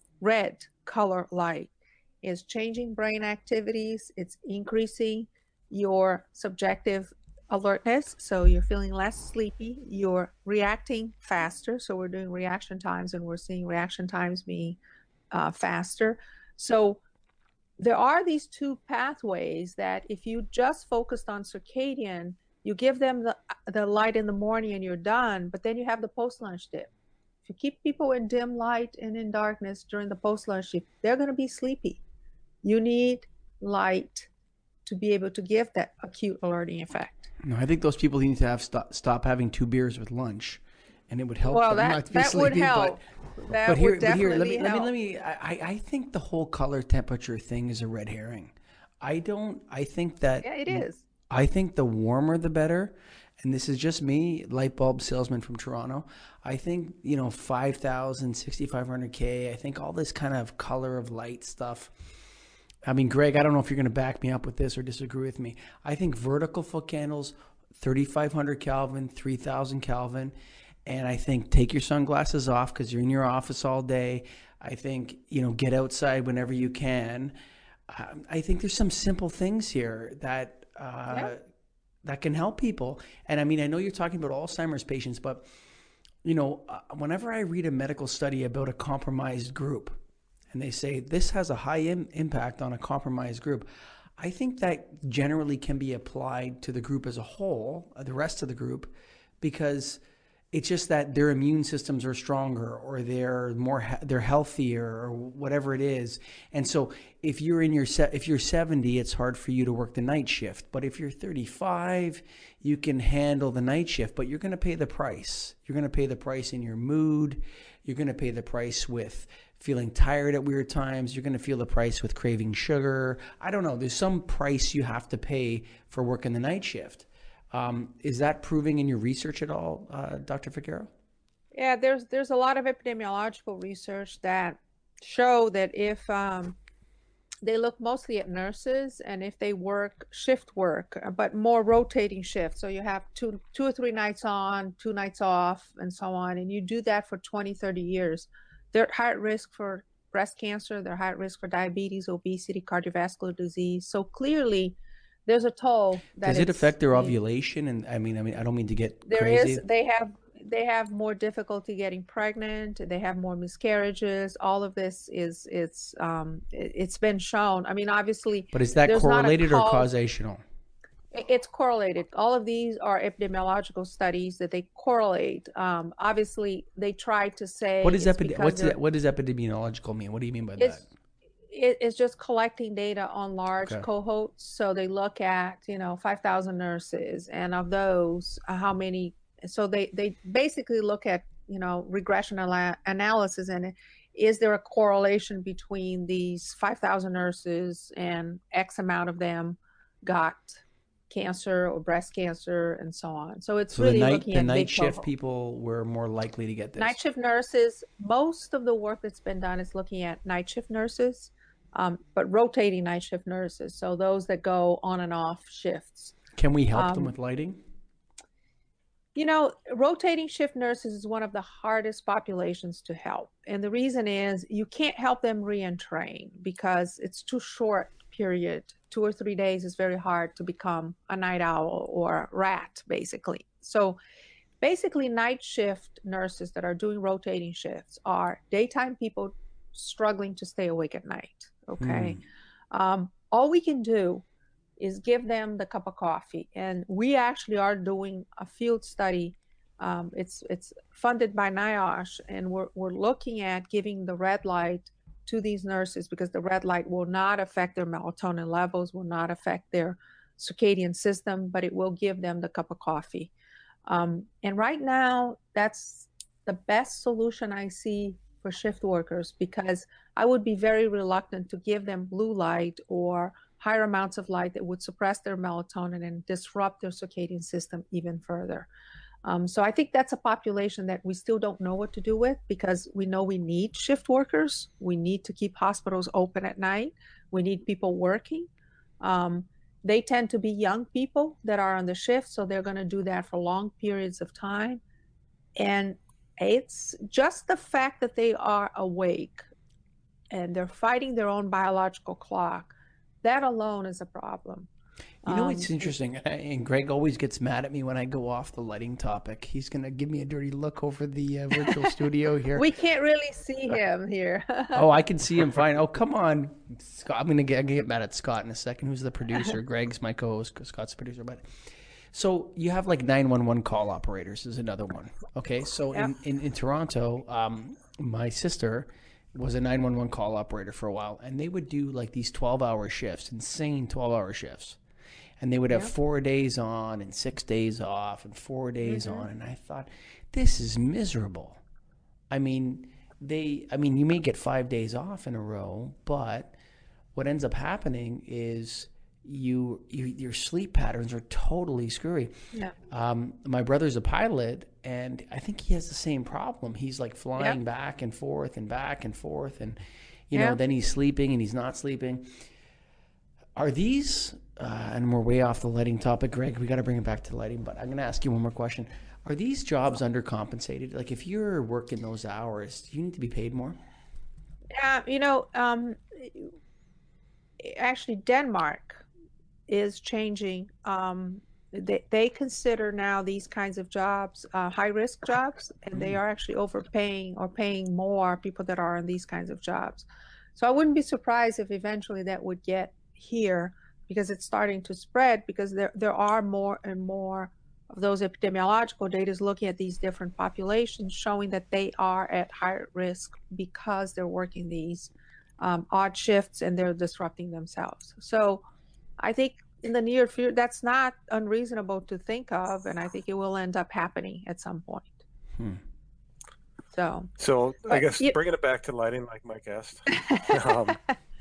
Speaker 2: Red color light is changing brain activities. It's increasing your subjective alertness. So you're feeling less sleepy. You're reacting faster. So we're doing reaction times and we're seeing reaction times being uh, faster. So there are these two pathways that if you just focused on circadian, you give them the, the light in the morning and you're done, but then you have the post-lunch dip. If you keep people in dim light and in darkness during the post-lunch dip, they're going to be sleepy. You need light to be able to give that acute alerting effect.
Speaker 1: No, I think those people need to have stop, stop having two beers with lunch, and it would help
Speaker 2: Well,
Speaker 1: them
Speaker 2: that
Speaker 1: not to be
Speaker 2: that would
Speaker 1: sleepy.
Speaker 2: help.
Speaker 1: But
Speaker 2: That
Speaker 1: but here,
Speaker 2: would
Speaker 1: but here, let
Speaker 2: definitely
Speaker 1: me let me
Speaker 2: help.
Speaker 1: let me. I I think the whole color temperature thing is a red herring. I don't. I think that
Speaker 2: Yeah, it is.
Speaker 1: I think the warmer the better. And this is just me, light bulb salesman from Toronto. I think, you know, five thousand, sixty-five hundred K, I think all this kind of color of light stuff. I mean, Greg, I don't know if you're going to back me up with this or disagree with me. I think vertical foot candles, thirty-five hundred Kelvin, three thousand Kelvin. And I think take your sunglasses off because you're in your office all day. I think, you know, get outside whenever you can. Um, I think there's some simple things here that uh,
Speaker 2: Yeah.
Speaker 1: that can help people. And I mean, I know you're talking about Alzheimer's patients, but you know, uh, whenever I read a medical study about a compromised group, and they say this has a high Im- impact on a compromised group, I think that generally can be applied to the group as a whole, uh, the rest of the group, because it's just that their immune systems are stronger or they're more he- they're healthier or whatever it is. And so if you're in your se- if you're seventy, it's hard for you to work the night shift. But if you're thirty-five, you can handle the night shift, but you're going to pay the price. You're going to pay the price in your mood. You're going to pay the price with feeling tired at weird times. You're going to feel the price with craving sugar. I don't know. There's some price you have to pay for working the night shift. Um, is that proving in your research at all, uh, Doctor Figueroa?
Speaker 2: Yeah, there's there's a lot of epidemiological research that show that if um, they look mostly at nurses and if they work shift work, uh, but more rotating shifts. So you have two two or three nights on, two nights off, and so on, and you do that for twenty, thirty years. They're at high risk for breast cancer, they're high risk for diabetes, obesity, cardiovascular disease. So clearly there's a toll that
Speaker 1: Does it
Speaker 2: it's
Speaker 1: affect their
Speaker 2: being
Speaker 1: ovulation? And I mean, I mean, I don't mean to get
Speaker 2: there is
Speaker 1: crazy.
Speaker 2: they have they have more difficulty getting pregnant, they have more miscarriages. All of this is it's um it, it's been shown. I mean, obviously
Speaker 1: But is that
Speaker 2: there's not a
Speaker 1: correlated or
Speaker 2: cause.
Speaker 1: causational?
Speaker 2: It's correlated. All of these are epidemiological studies that they correlate. Um, obviously they try to say
Speaker 1: What is
Speaker 2: it's
Speaker 1: epide-
Speaker 2: because
Speaker 1: what's
Speaker 2: they're
Speaker 1: it, what does epidemiological mean? What do you mean by that?
Speaker 2: it's it, it's just collecting data on large
Speaker 1: Okay.
Speaker 2: cohorts. So they look at, you know, five thousand nurses, and of those, uh, how many. So they they basically look at, you know, regression ala- analysis, and is there a correlation between these five thousand nurses and X amount of them got cancer or breast cancer and so on. So it's
Speaker 1: So the
Speaker 2: really
Speaker 1: night
Speaker 2: looking
Speaker 1: the
Speaker 2: at
Speaker 1: night
Speaker 2: big
Speaker 1: shift
Speaker 2: cohorts.
Speaker 1: people were more likely to get
Speaker 2: Night
Speaker 1: this.
Speaker 2: shift nurses, most of the work that's been done is looking at night shift nurses, um, but rotating night shift nurses. So those that go on and off shifts.
Speaker 1: Can we help them
Speaker 2: Um,
Speaker 1: with lighting?
Speaker 2: you know, rotating shift nurses is one of the hardest populations to help. And the reason is you can't help them re-entrain because it's too short period. Two or three days is very hard to become a night owl or a rat, basically. So basically night shift nurses that are doing rotating shifts are daytime people struggling to stay awake at night. Okay. Mm. Um, all we can do is give them the cup of coffee. And we actually are doing a field study. Um, it's it's funded by NIOSH, and we're, we're looking at giving the red light to these nurses, because the red light will not affect their melatonin levels, will not affect their circadian system, but it will give them the cup of coffee. Um, and right now, that's the best solution I see for shift workers, because I would be very reluctant to give them blue light or higher amounts of light that would suppress their melatonin and disrupt their circadian system even further. Um, so I think that's a population that we still don't know what to do with, because we know we need shift workers. We need to keep hospitals open at night. We need people working. Um, they tend to be young people that are on the shift, so they're going to do that for long periods of time. And it's just the fact that they are awake and they're fighting their own biological clock. That alone is a problem.
Speaker 1: You know, it's um, interesting, and Greg always gets mad at me when I go off the lighting topic. He's going to give me a dirty look over the uh, virtual studio here.
Speaker 2: We can't really see him here.
Speaker 1: Oh, I can see him fine. Oh, come on. Scott, I'm going to get, get mad at Scott in a second, who's the producer. Greg's my co-host, Scott's the producer. But so you have like nine one one call operators is another one. Okay, so yep. in, in, in Toronto, um, my sister was a nine one one call operator for a while, and they would do like these twelve-hour shifts, insane twelve-hour shifts. And they would have yep. four days on and six days off and four days mm-hmm. on. And I thought, this is miserable. I mean, they, I mean, you may get five days off in a row, but what ends up happening is you, you your sleep patterns are totally screwy. Yeah. Um, my brother's a pilot, and I think he has the same problem. He's like flying yep. back and forth and back and forth. And, you yep. know, then he's sleeping and he's not sleeping. Are these... Uh, and we're way off the lighting topic, Greg. We got to bring it back to lighting, but I'm going to ask you one more question. Are these jobs undercompensated? Like, if you're working those hours, do you need to be paid more?
Speaker 2: Yeah, you know, um, actually, Denmark is changing. Um, they, they consider now these kinds of jobs uh, high-risk jobs, and they are actually overpaying or paying more people that are in these kinds of jobs. So I wouldn't be surprised if eventually that would get here, because it's starting to spread, because there there are more and more of those epidemiological data is looking at these different populations, showing that they are at higher risk because they're working these um, odd shifts and they're disrupting themselves. So I think in the near future, that's not unreasonable to think of, and I think it will end up happening at some point. Hmm. So,
Speaker 3: so I guess you, bringing it back to lighting, like Mike asked. um,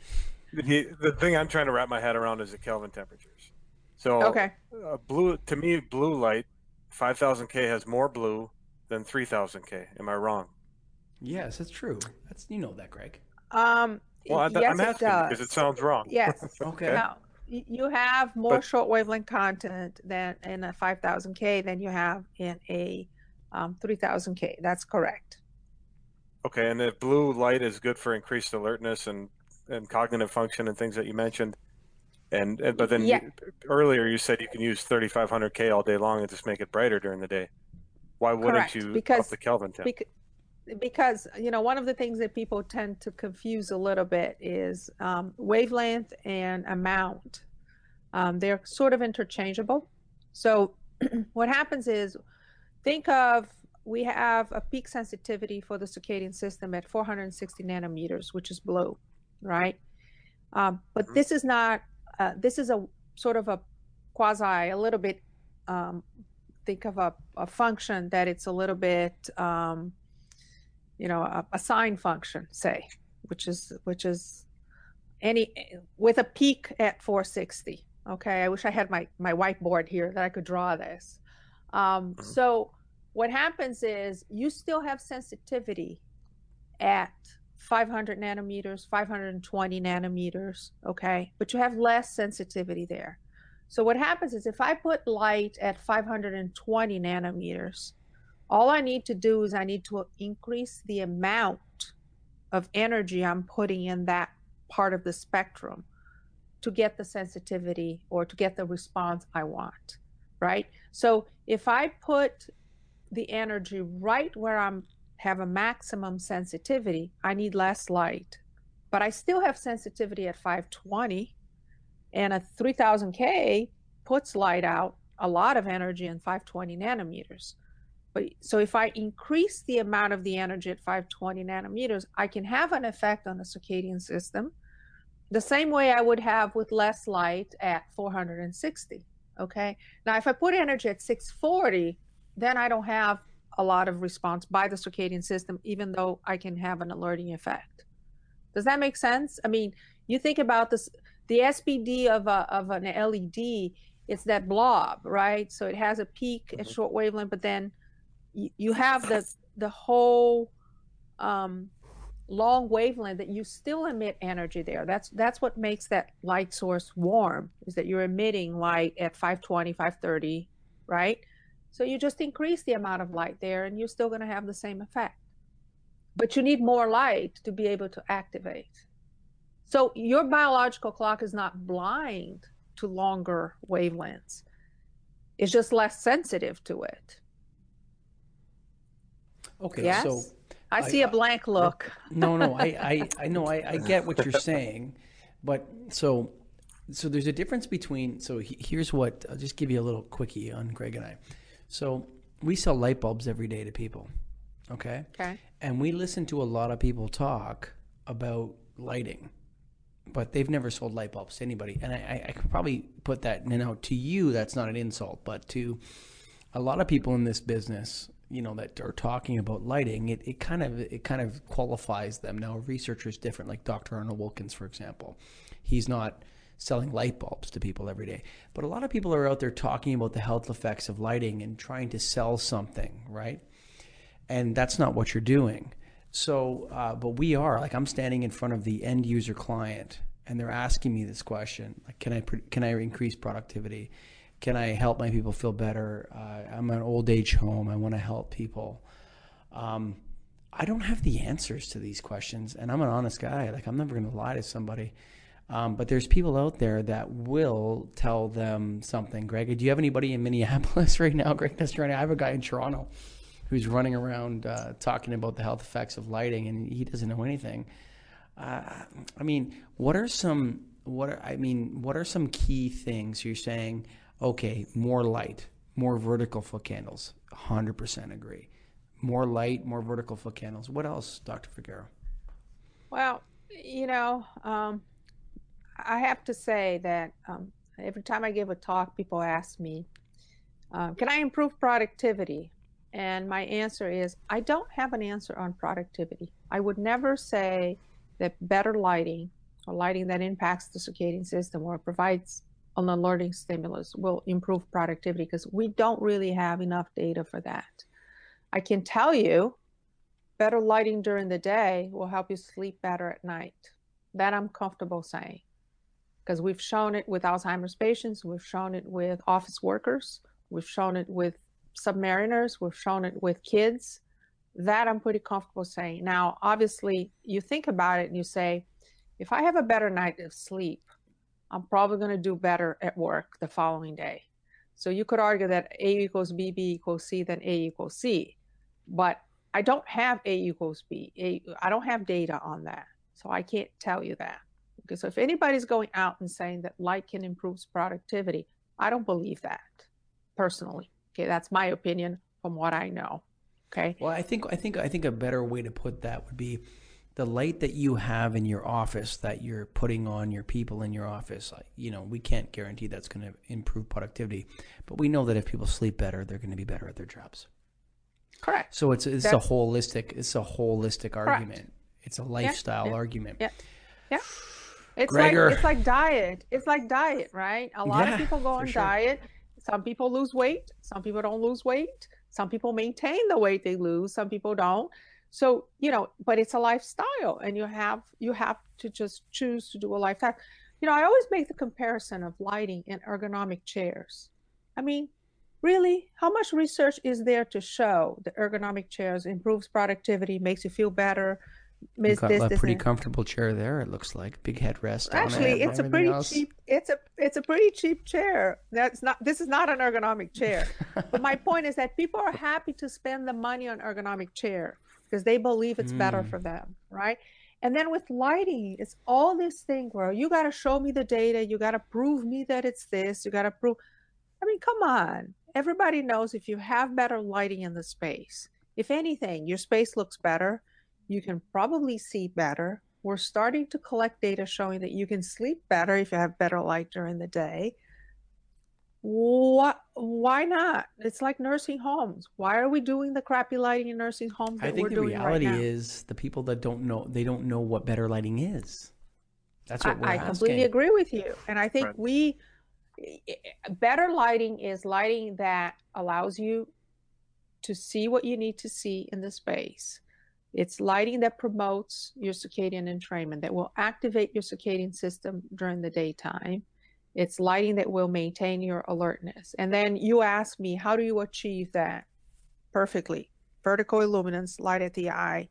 Speaker 3: The, the thing I'm trying to wrap my head around is the Kelvin temperatures. So
Speaker 2: okay.
Speaker 3: uh, blue, to me, blue light, five thousand K has more blue than three thousand K. Am I wrong?
Speaker 1: Yes, that's true. That's, you know that, Greg.
Speaker 2: Um,
Speaker 3: well, I,
Speaker 2: yes,
Speaker 3: I'm asking
Speaker 2: it
Speaker 3: because it sounds wrong.
Speaker 2: Yes.
Speaker 1: Okay.
Speaker 2: Now, you have more
Speaker 3: But,
Speaker 2: short wavelength content than in a five thousand K than you have in a um, three thousand K. That's correct.
Speaker 3: Okay, and if blue light is good for increased alertness and and cognitive function and things that you mentioned, and, and but then
Speaker 2: yeah.
Speaker 3: you, earlier you said you can use thirty-five hundred K all day long and just make it brighter during the day. Why wouldn't
Speaker 2: Correct.
Speaker 3: you
Speaker 2: because,
Speaker 3: up the Kelvin temp?
Speaker 2: Because, because you know, one of the things that people tend to confuse a little bit is um, wavelength and amount. Um, they're sort of interchangeable. So what happens is, think of, we have a peak sensitivity for the circadian system at four hundred sixty nanometers, which is blue. Right. Um, but this is not, uh, this is a sort of a quasi, a little bit, um, think of a, a function that it's a little bit, um, you know, a, a sine function, say, which is, which is any, with a peak at four sixty. Okay. I wish I had my, my whiteboard here that I could draw this. Um, so what happens is you still have sensitivity at five hundred nanometers, five hundred twenty nanometers, okay? But you have less sensitivity there. So what happens is if I put light at five hundred twenty nanometers, all I need to do is I need to increase the amount of energy I'm putting in that part of the spectrum to get the sensitivity or to get the response I want, right? So if I put the energy right where I'm have a maximum sensitivity, I need less light. But I still have sensitivity at five twenty, and a three thousand K puts light out a lot of energy in five twenty nanometers. But so if I increase the amount of the energy at five twenty nanometers, I can have an effect on the circadian system the same way I would have with less light at four hundred sixty. Okay. Now, if I put energy at six forty, then I don't have a lot of response by the circadian system, even though I can have an alerting effect. Does that make sense? I mean, you think about this, the S P D of a, of an L E D, it's that blob, right? So it has a peak mm-hmm. at short wavelength, but then you, you have the the whole um, long wavelength that you still emit energy there. That's that's what makes that light source warm, is that you're emitting light at five twenty, five thirty, right? So you just increase the amount of light there and you're still going to have the same effect. But you need more light to be able to activate. So your biological clock is not blind to longer wavelengths. It's just less sensitive to it.
Speaker 1: Okay,
Speaker 2: yes?
Speaker 1: so
Speaker 2: I see I, a blank look.
Speaker 1: No, no, I, I, I know, I, I get what you're saying, but so, so there's a difference between. So he, here's what I'll just give you a little quickie on Greg and I. So we sell light bulbs every day to people, okay?
Speaker 2: Okay.
Speaker 1: And we listen to a lot of people talk about lighting, but they've never sold light bulbs to anybody. And I, I could probably put that, you know, to you, that's not an insult, but to a lot of people in this business, you know, that are talking about lighting, it, it kind of it kind of qualifies them. Now, a researcher is different, like Doctor Arnold Wilkins, for example. He's not selling light bulbs to people every day. But a lot of people are out there talking about the health effects of lighting and trying to sell something, right? And that's not what you're doing. So, uh, but we are, like I'm standing in front of the end user client and they're asking me this question, like, can I, can I increase productivity? Can I help my people feel better? Uh, I'm an old age home. I want to help people. Um, I don't have the answers to these questions, and I'm an honest guy. Like, I'm never going to lie to somebody. Um, but there's people out there that will tell them something. Greg, do you have anybody in Minneapolis right now? Greg, that's right. I have a guy in Toronto who's running around uh, talking about the health effects of lighting, and he doesn't know anything. Uh, I mean, what are some what are, I mean, what are some key things you're saying? Okay, more light, more vertical foot candles. one hundred percent agree. More light, more vertical foot candles. What else, Doctor Figueroa?
Speaker 2: Well, you know, um, I have to say that um, every time I give a talk, people ask me, uh, can I improve productivity? And my answer is, I don't have an answer on productivity. I would never say that better lighting or lighting that impacts the circadian system or provides an alerting stimulus will improve productivity, because we don't really have enough data for that. I can tell you better lighting during the day will help you sleep better at night. That I'm comfortable saying, because we've shown it with Alzheimer's patients, we've shown it with office workers, we've shown it with submariners, we've shown it with kids. That I'm pretty comfortable saying. Now, obviously, you think about it and you say, if I have a better night of sleep, I'm probably going to do better at work the following day. So you could argue that A equals B, B equals C, then A equals C. But I don't have A equals B. A, I don't have data on that. So I can't tell you that. Okay, so if anybody's going out and saying that light can improve productivity, I don't believe that personally. Okay, that's my opinion from what I know. Okay.
Speaker 1: Well, I think I think I think a better way to put that would be the light that you have in your office that you're putting on your people in your office. You know, we can't guarantee that's going to improve productivity, but we know that if people sleep better, they're going to be better at their jobs.
Speaker 2: Correct.
Speaker 1: So it's it's that's, a holistic it's a holistic
Speaker 2: correct.
Speaker 1: argument. It's a lifestyle
Speaker 2: yeah, yeah,
Speaker 1: argument.
Speaker 2: Yeah. Yeah. It's
Speaker 1: Gregor.
Speaker 2: like it's like diet. It's like diet, right? A lot
Speaker 1: yeah,
Speaker 2: of people go on
Speaker 1: sure.
Speaker 2: diet. Some people lose weight. Some people don't lose weight. Some people maintain the weight they lose. Some people don't. So, you know, but it's a lifestyle, and you have you have to just choose to do a lifestyle. You know, I always make the comparison of lighting and ergonomic chairs. I mean, really, how much research is there to show the ergonomic chairs improves productivity, makes you feel better?
Speaker 1: You've got this, a pretty this, comfortable chair there. It looks like big headrest.
Speaker 2: Actually,
Speaker 1: it
Speaker 2: it's a pretty else. cheap. It's a it's a pretty cheap chair. That's not. This is not an ergonomic chair. But my point is that people are happy to spend the money on ergonomic chair. because they believe it's mm. better for them, right? And then with lighting, it's all this thing where you got to show me the data, you got to prove me that it's this, you got to prove. I mean, come on. Everybody knows if you have better lighting in the space, if anything, your space looks better, you can probably see better. We're starting to collect data showing that you can sleep better if you have better light during the day. What? Why not? It's like nursing homes. Why are we doing the crappy lighting in nursing homes that
Speaker 1: I think
Speaker 2: we're
Speaker 1: the
Speaker 2: doing
Speaker 1: reality
Speaker 2: right now?
Speaker 1: is the people that don't know, they don't know what better lighting is. That's what
Speaker 2: I,
Speaker 1: we're
Speaker 2: I
Speaker 1: asking.
Speaker 2: completely agree with you. And I think
Speaker 3: Right.
Speaker 2: we, better lighting is lighting that allows you to see what you need to see in the space. It's lighting that promotes your circadian entrainment, that will activate your circadian system during the daytime. It's lighting that will maintain your alertness. And then you ask me, how do you achieve that? Perfectly. Vertical illuminance, light at the eye.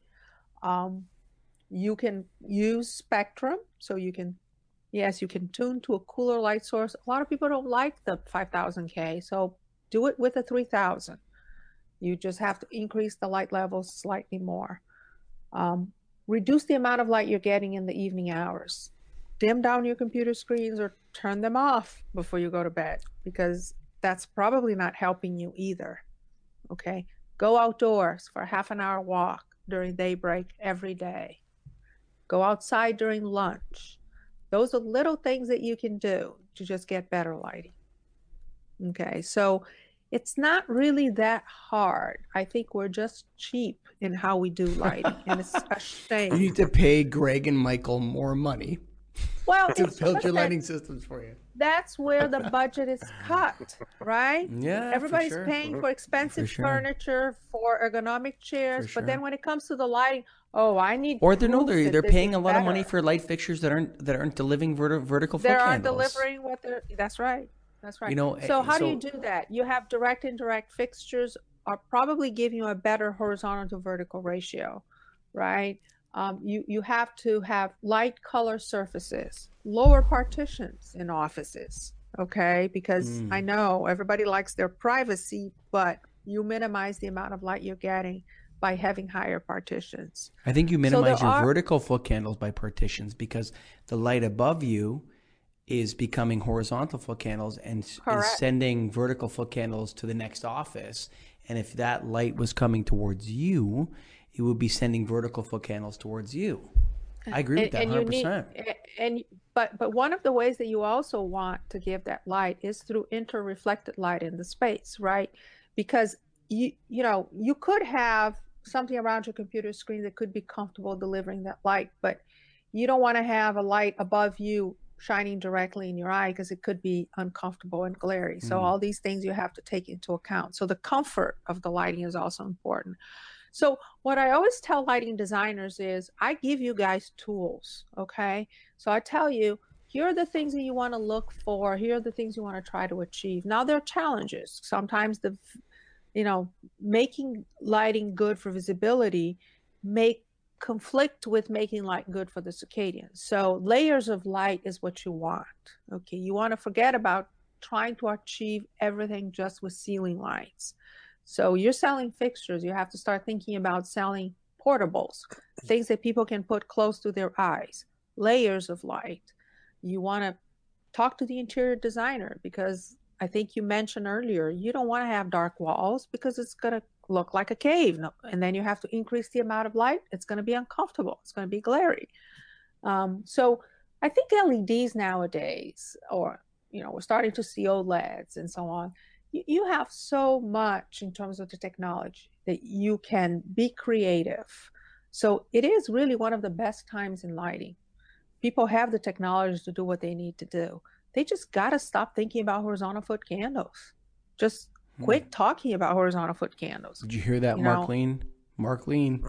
Speaker 2: Um, you can use spectrum, so you can, yes, you can tune to a cooler light source. A lot of people don't like the five thousand K, so do it with a three thousand. You just have to increase the light levels slightly more. Um, reduce the amount of light you're getting in the evening hours. Dim down your computer screens or turn them off before you go to bed, because that's probably not helping you either. Okay. Go outdoors for a half an hour walk during daybreak every day. Go outside during lunch. Those are little things that you can do to just get better lighting. Okay. So it's not really that hard. I think we're just cheap in how we do lighting, and it's a shame.
Speaker 1: You need to pay Greg and Michael more money
Speaker 2: well,
Speaker 1: to
Speaker 2: it's
Speaker 1: build
Speaker 2: just
Speaker 1: your
Speaker 2: that
Speaker 1: lighting systems for you.
Speaker 2: That's where the budget is cut, right?
Speaker 1: Yeah,
Speaker 2: everybody's
Speaker 1: for sure.
Speaker 2: paying for expensive
Speaker 1: For sure.
Speaker 2: furniture, for ergonomic chairs,
Speaker 1: For
Speaker 2: but then
Speaker 1: sure.
Speaker 2: when it comes to the lighting, oh, I need
Speaker 1: Or they're no,
Speaker 2: proof
Speaker 1: they're
Speaker 2: that
Speaker 1: they're
Speaker 2: this
Speaker 1: paying
Speaker 2: is
Speaker 1: a lot of
Speaker 2: better.
Speaker 1: money for light fixtures that aren't that aren't delivering verti- vertical
Speaker 2: They
Speaker 1: foot
Speaker 2: aren't
Speaker 1: candles.
Speaker 2: delivering what they're. That's right. That's right.
Speaker 1: You know,
Speaker 2: so
Speaker 1: eh,
Speaker 2: how do
Speaker 1: so-
Speaker 2: you do that? You have direct indirect fixtures are probably giving you a better horizontal to vertical ratio, right? Um, you you have to have light color surfaces, lower partitions in offices, okay? Because
Speaker 1: Mm.
Speaker 2: I know everybody likes their privacy, but you minimize the amount of light you're getting by having higher partitions.
Speaker 1: I think you
Speaker 2: So
Speaker 1: minimize
Speaker 2: there
Speaker 1: your
Speaker 2: are-
Speaker 1: vertical foot candles by partitions, because the light above you is becoming horizontal foot candles and s- is
Speaker 2: Correct.
Speaker 1: sending vertical foot candles to the next office. And if that light was coming towards you, it would be sending vertical foot candles towards you. I agree with that one hundred percent.
Speaker 2: You need, and but but one of the ways that you also want to give that light is through interreflected light in the space, right? Because you you know you could have something around your computer screen that could be comfortable delivering that light, but you don't want to have a light above you shining directly in your eye, because it could be uncomfortable and glary. So
Speaker 1: Mm.
Speaker 2: all these things you have to take into account. So the comfort of the lighting is also important. So what I always tell lighting designers is I give you guys tools, okay? So I tell you, here are the things that you want to look for. Here are the things you want to try to achieve. Now there are challenges. Sometimes the, you know, making lighting good for visibility may conflict with making light good for the circadians. So layers of light is what you want, okay? You want to forget about trying to achieve everything just with ceiling lights. So you're selling fixtures, you have to start thinking about selling portables, things that people can put close to their eyes, layers of light. You want to talk to the interior designer, because I think you mentioned earlier, you don't want to have dark walls because it's going to look like a cave. And then you have to increase the amount of light. It's going to be uncomfortable. It's going to be glary. Um, so I think L E Ds nowadays, or, you know, we're starting to see O L E Ds and so on. You have so much in terms of the technology that you can be creative. So it is really one of the best times in lighting. People have the technology to do what they need to do. They just got to stop thinking about horizontal foot candles. Just quit hmm. talking about horizontal foot candles.
Speaker 1: Did you hear that, you Mark know? Lean? Mark Lean.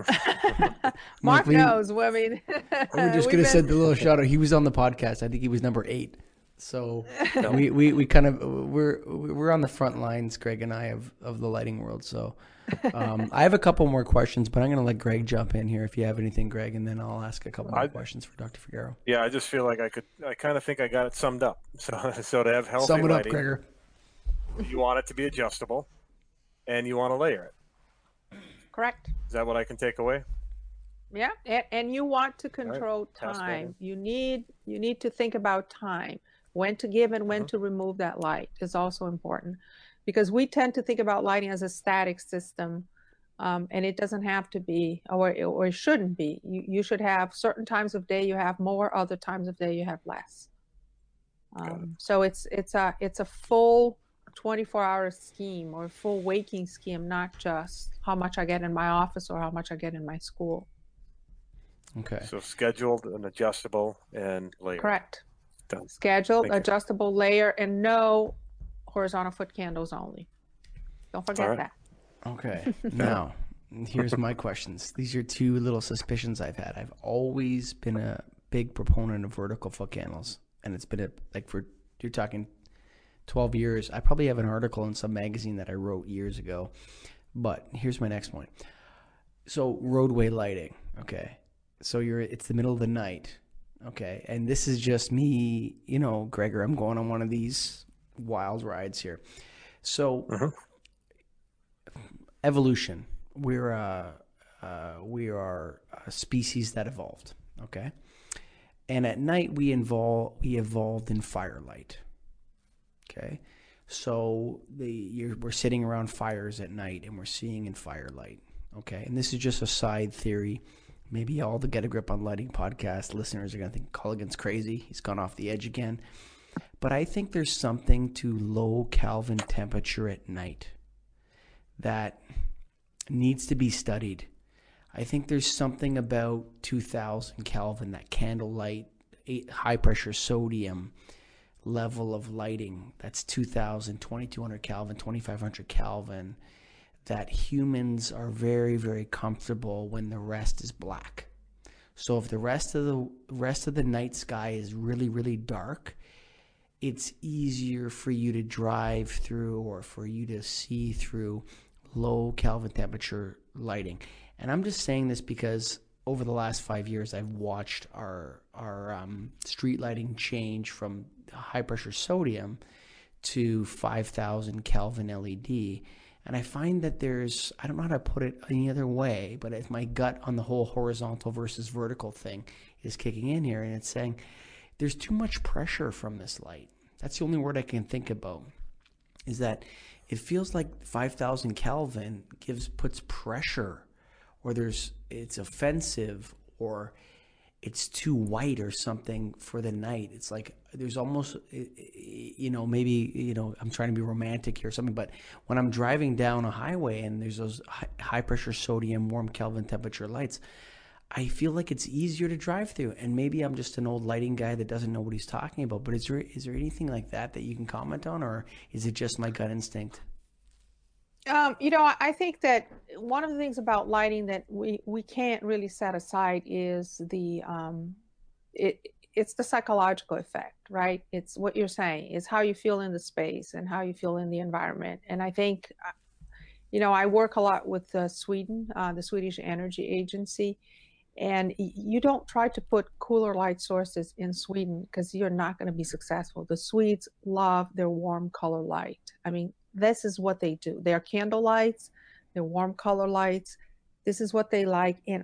Speaker 2: Mark, Mark Lean. knows. Well, I mean,
Speaker 1: we're just going to been... send the little shout out. He was on the podcast. I think he was number eight. So we, we, we kind of we're we're on the front lines, Greg and I, of, of the lighting world. So um, I have a couple more questions, but I'm going to let Greg jump in here if you have anything, Greg, and then I'll ask a couple more I, questions for Doctor Figueroa.
Speaker 3: Yeah, I just feel like I could. I kind of think I got it summed up. So so to have healthy
Speaker 1: Sum it
Speaker 3: lighting,
Speaker 1: up, Gregor.
Speaker 3: You want it to be adjustable, and you want to layer it.
Speaker 2: Correct.
Speaker 3: Is that what I can take away?
Speaker 2: Yeah, and, and you want to
Speaker 3: All right.
Speaker 2: control
Speaker 3: Pass that
Speaker 2: time.
Speaker 3: in.
Speaker 2: You need you need to think about time. When to give and when
Speaker 3: Mhm.
Speaker 2: to remove that light is also important, because we tend to think about lighting as a static system, um, and it doesn't have to be, or or it shouldn't be. You you should have certain times of day you have more, other times of day you have less.
Speaker 3: Got it.
Speaker 2: Um, so it's it's a it's a full twenty-four hour scheme or full waking scheme, not just how much I get in my office or how much I get in my school.
Speaker 1: Okay.
Speaker 3: So scheduled and adjustable and layered.
Speaker 2: Correct.
Speaker 3: Done.
Speaker 2: Scheduled,
Speaker 3: Thank you.
Speaker 2: adjustable, layer, and no horizontal foot candles only. Don't forget
Speaker 3: All right.
Speaker 2: that.
Speaker 1: Okay. Now, here's my questions. These are two little suspicions I've had. I've always been a big proponent of vertical foot candles, and it's been a like for you're talking twelve years. I probably have an article in some magazine that I wrote years ago. But here's my next point. So roadway lighting, okay. So you're it's the middle of the night, okay, and this is just me, you know, Gregor. I'm going on one of these wild rides here. So
Speaker 3: Mhm.
Speaker 1: evolution. We're uh, uh, we are a species that evolved, okay, and at night we involve we evolved in firelight, okay. So the you're, we're sitting around fires at night and we're seeing in firelight, okay. And this is just a side theory. Maybe all the Get a Grip on Lighting podcast listeners are going to think Culligan's crazy. He's gone off the edge again. But I think there's something to low Kelvin temperature at night that needs to be studied. I think there's something about two thousand Kelvin, that candlelight, high pressure sodium level of lighting. That's two thousand, twenty-two hundred Kelvin, twenty-five hundred Kelvin. That humans are very, very comfortable when the rest is black. So if the rest of the rest of the night sky is really, really dark, it's easier for you to drive through or for you to see through low Kelvin temperature lighting. And I'm just saying this because over the last five years, I've watched our our um, street lighting change from high pressure sodium to five thousand Kelvin L E D. And I find that there's, I don't know how to put it any other way, but if my gut on the whole horizontal versus vertical thing is kicking in here, and it's saying there's too much pressure from this light. That's the only word I can think about, is that it feels like five thousand Kelvin gives, puts pressure, or there's, it's offensive, or it's too white or something for the night. It's like there's almost, you know, maybe, you know, I'm trying to be romantic here or something, but when I'm driving down a highway and there's those high pressure sodium, warm Kelvin temperature lights, I feel like it's easier to drive through. And maybe I'm just an old lighting guy that doesn't know what he's talking about, but is there, is there anything like that that you can comment on, or is it just my gut instinct?
Speaker 2: Um, you know, I think that one of the things about lighting that we, we can't really set aside is the um, it it's the psychological effect, right? It's what you're saying, is how you feel in the space and how you feel in the environment. And I think, you know, I work a lot with uh, Sweden, uh, the Swedish Energy Agency, and you don't try to put cooler light sources in Sweden because you're not going to be successful. The Swedes love their warm color light. I mean, this is what they do. They're candle lights, they're warm color lights. This is what they like. And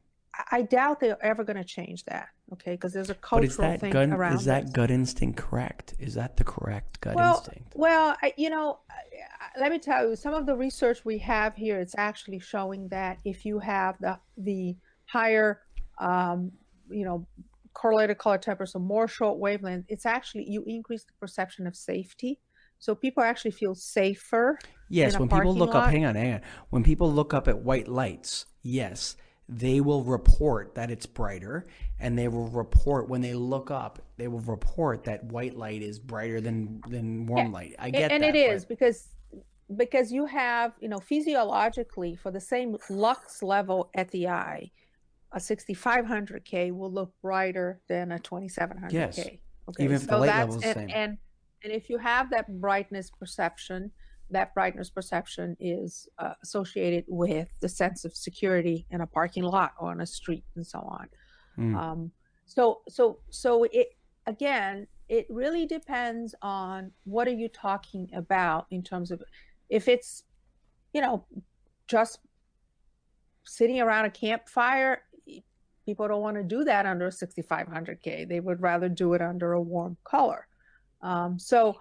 Speaker 2: I doubt they're ever going to change that, okay? Because there's a cultural
Speaker 1: But is that
Speaker 2: thing
Speaker 1: gut,
Speaker 2: around
Speaker 1: is that
Speaker 2: this.
Speaker 1: gut instinct correct? Is that the correct gut
Speaker 2: Well,
Speaker 1: instinct?
Speaker 2: well, I, you know, let me tell you, some of the research we have here, it's actually showing that if you have the the higher, um, you know, correlated color temperature, so more short wavelength, it's actually, you increase the perception of safety. So people actually feel safer
Speaker 1: Yes,
Speaker 2: in a
Speaker 1: when people
Speaker 2: parking
Speaker 1: look up,
Speaker 2: lot.
Speaker 1: hang on, hang on. When people look up at white lights, yes, they will report that it's brighter, and they will report when they look up, they will report that white light is brighter than than warm
Speaker 2: Yeah,
Speaker 1: light. I
Speaker 2: a-
Speaker 1: get
Speaker 2: and
Speaker 1: that,
Speaker 2: it is
Speaker 1: but
Speaker 2: because because you have, you know, physiologically for the same lux level at the eye, a sixty-five hundred K will look brighter than a twenty-seven hundred
Speaker 1: yes,
Speaker 2: K. Okay,
Speaker 1: even if the
Speaker 2: so
Speaker 1: light
Speaker 2: that's
Speaker 1: level is the
Speaker 2: and
Speaker 1: same.
Speaker 2: and and if you have that brightness perception, that brightness perception is uh, associated with the sense of security in a parking lot or on a street and so on.
Speaker 1: Mm.
Speaker 2: Um, so so so it again, it really depends on what are you talking about in terms of, if it's, you know, just sitting around a campfire, people don't want to do that under a sixty-five hundred K. They would rather do it under a warm color. Um, so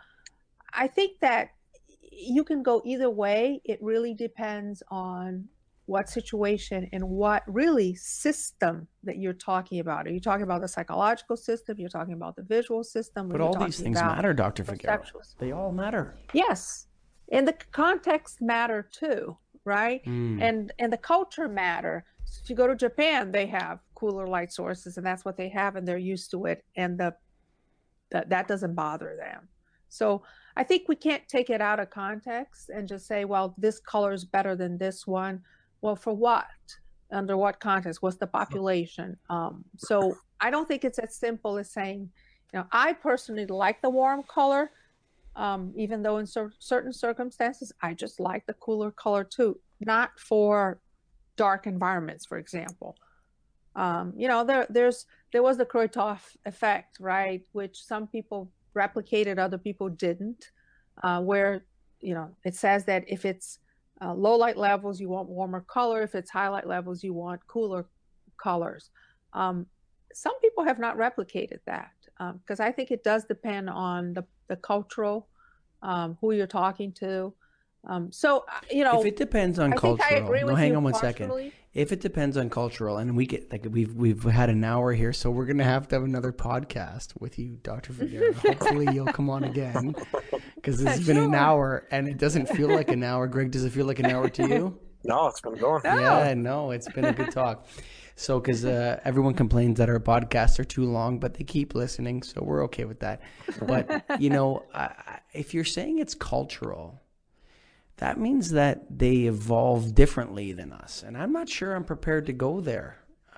Speaker 2: I think that you can go either way. It really depends on what situation and what really system that you're talking about. Are you talking about the psychological system? You're talking about the visual system?
Speaker 1: But all these things matter, Doctor Figueroa. They all matter.
Speaker 2: Yes. And the context matter too, right? Mm. And and the culture matter. So if you go to Japan, they have cooler light sources, and that's what they have, and they're used to it. And the that, that doesn't bother them. So I think we can't take it out of context and just say, well, this color is better than this one. Well, for what? Under what context? What's the population? Um, so I don't think it's as simple as saying, you know, I personally like the warm color, um, even though in cer- certain circumstances, I just like the cooler color too, not for dark environments, for example. Um, you know, there there's there was the Kuroytov effect, right? Which some people replicated, other people didn't, uh, where, you know, it says that if it's Uh, low light levels, you want warmer color. If it's high light levels, you want cooler colors. Um, some people have not replicated that because um, I think it does depend on the, the cultural, um, who you're talking to. Um, so, you know,
Speaker 1: if it depends on
Speaker 2: I
Speaker 1: cultural,
Speaker 2: think I agree with
Speaker 1: no, hang
Speaker 2: you
Speaker 1: on one second. If it depends on cultural, and we get like we've we've had an hour here, so we're gonna have to have another podcast with you, Doctor Figueroa. Hopefully, you'll come on again because it's been
Speaker 2: sure.
Speaker 1: an hour, and it doesn't feel like an hour. Greg, does it feel like an hour to you?
Speaker 3: No, it's been going.
Speaker 2: No.
Speaker 1: Yeah, no, it's been a good talk. So, because uh, everyone complains that our podcasts are too long, but they keep listening, so we're okay with that. But you know, uh, if you're saying it's cultural, that means that they evolve differently than us. And I'm not sure I'm prepared to go there.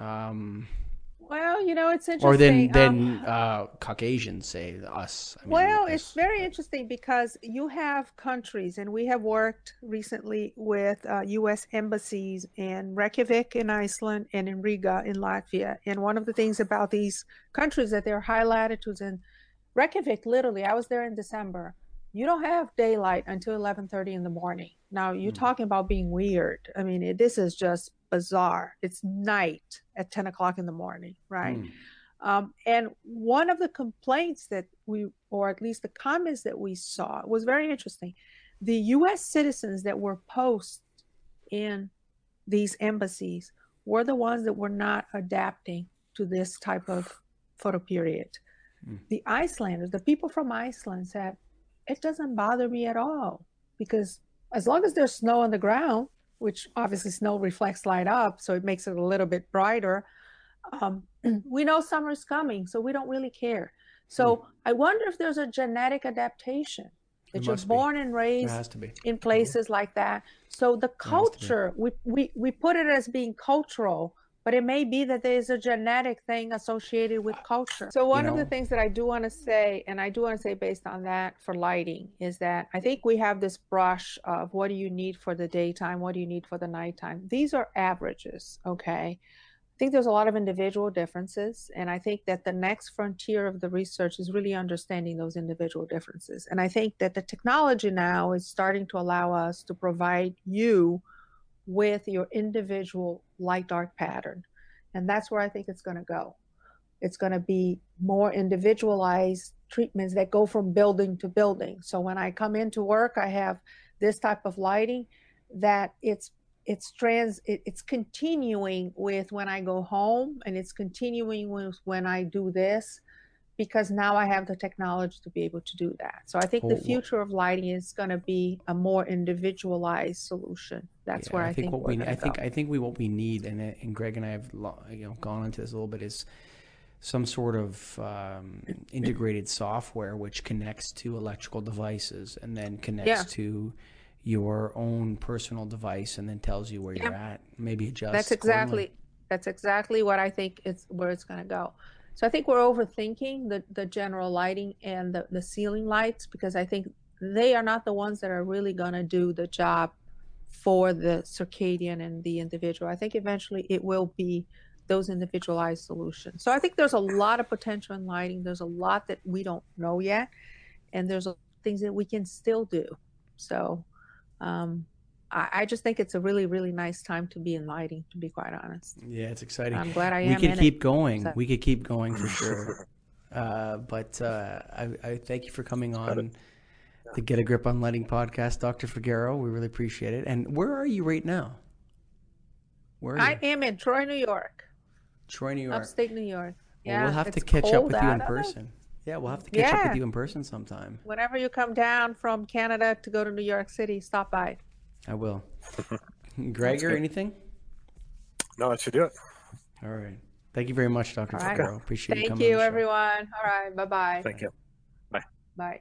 Speaker 1: Um,
Speaker 2: well, you know, it's interesting.
Speaker 1: Or then, then
Speaker 2: um,
Speaker 1: uh, Caucasians say us. I mean,
Speaker 2: well,
Speaker 1: us.
Speaker 2: It's very interesting because you have countries, and we have worked recently with uh, U S embassies in Reykjavik in Iceland and in Riga in Latvia. And one of the things about these countries that they're high latitudes, in Reykjavik, literally, I was there in December. You don't have daylight until eleven thirty in the morning. Now, you're mm. talking about being weird. I mean, it, this is just bizarre. It's night at ten o'clock in the morning, right? Mm. Um, and one of the complaints that we, or at least the comments that we saw, was very interesting. The U S citizens that were post in these embassies were the ones that were not adapting to this type of photo period. Mm. The Icelanders, the people from Iceland said, it doesn't bother me at all because as long as there's snow on the ground, which obviously snow reflects light up, so it makes it a little bit brighter, um, we know summer's coming, so we don't really care. So mm. I wonder if there's a genetic adaptation that you're born be. and raised in places mm-hmm. like that. So the culture, we, we, we put it as being cultural, but it may be that there's a genetic thing associated with culture. So one you know, of the things that I do want to say, and I do want to say based on that for lighting, is that I think we have this brush of what do you need for the daytime? What do you need for the nighttime? These are averages, okay? I think there's a lot of individual differences. And I think that the next frontier of the research is really understanding those individual differences. And I think that the technology now is starting to allow us to provide you with your individual light dark pattern. And that's where I think it's going to go. It's going to be more individualized treatments that go from building to building. So when I come into work, I have this type of lighting that it's it's trans it, it's continuing with when I go home, and it's continuing with when I do this, because now I have the technology to be able to do that. So I think oh, the future of lighting is going to be a more individualized solution. That's yeah, where I, I think, think what we I
Speaker 1: think
Speaker 2: go.
Speaker 1: I think we what we need, and and Greg and I have you know gone into this a little bit, is some sort of um, integrated software which connects to electrical devices and then connects yeah. to your own personal device and then tells you where yeah. you're at. Maybe adjust.
Speaker 2: That's exactly that's exactly what I think it's where it's going to go. So I think we're overthinking the, the general lighting and the, the ceiling lights, because I think they are not the ones that are really going to do the job for the circadian and the individual. I think eventually it will be those individualized solutions. So I think there's a lot of potential in lighting. There's a lot that we don't know yet, and there's things that we can still do. So um, I, I just think it's a really, really nice time to be in lighting, to be quite honest.
Speaker 1: Yeah, it's exciting.
Speaker 2: I'm glad I
Speaker 1: we
Speaker 2: am
Speaker 1: could
Speaker 2: in
Speaker 1: keep
Speaker 2: it.
Speaker 1: going.
Speaker 2: So-
Speaker 1: We could keep going for sure. Uh, but uh, I, I thank you for coming on the Get a Grip on Lighting podcast, Doctor Figueroa. We really appreciate it. And where are you right now? Where are
Speaker 2: I
Speaker 1: you?
Speaker 2: am in Troy, New York,
Speaker 1: Troy, New York.
Speaker 2: upstate New York.
Speaker 1: Well,
Speaker 2: Yeah,
Speaker 1: we'll have to
Speaker 2: it's
Speaker 1: catch up
Speaker 2: cold
Speaker 1: with you in
Speaker 2: out of it.
Speaker 1: person. Yeah, we'll have to catch up with
Speaker 2: Yeah.
Speaker 1: you in person sometime.
Speaker 2: Whenever you come down from Canada to go to New York City, stop by.
Speaker 1: I will. Gregor,
Speaker 3: good.
Speaker 1: anything?
Speaker 3: No, that should do it.
Speaker 1: All right. Thank you very much, Doctor
Speaker 2: All right.
Speaker 1: Figueroa. Appreciate you
Speaker 2: Thank
Speaker 1: coming
Speaker 2: you,
Speaker 1: on the show.
Speaker 2: everyone. All right. Bye-bye.
Speaker 3: Thank you.
Speaker 2: Bye.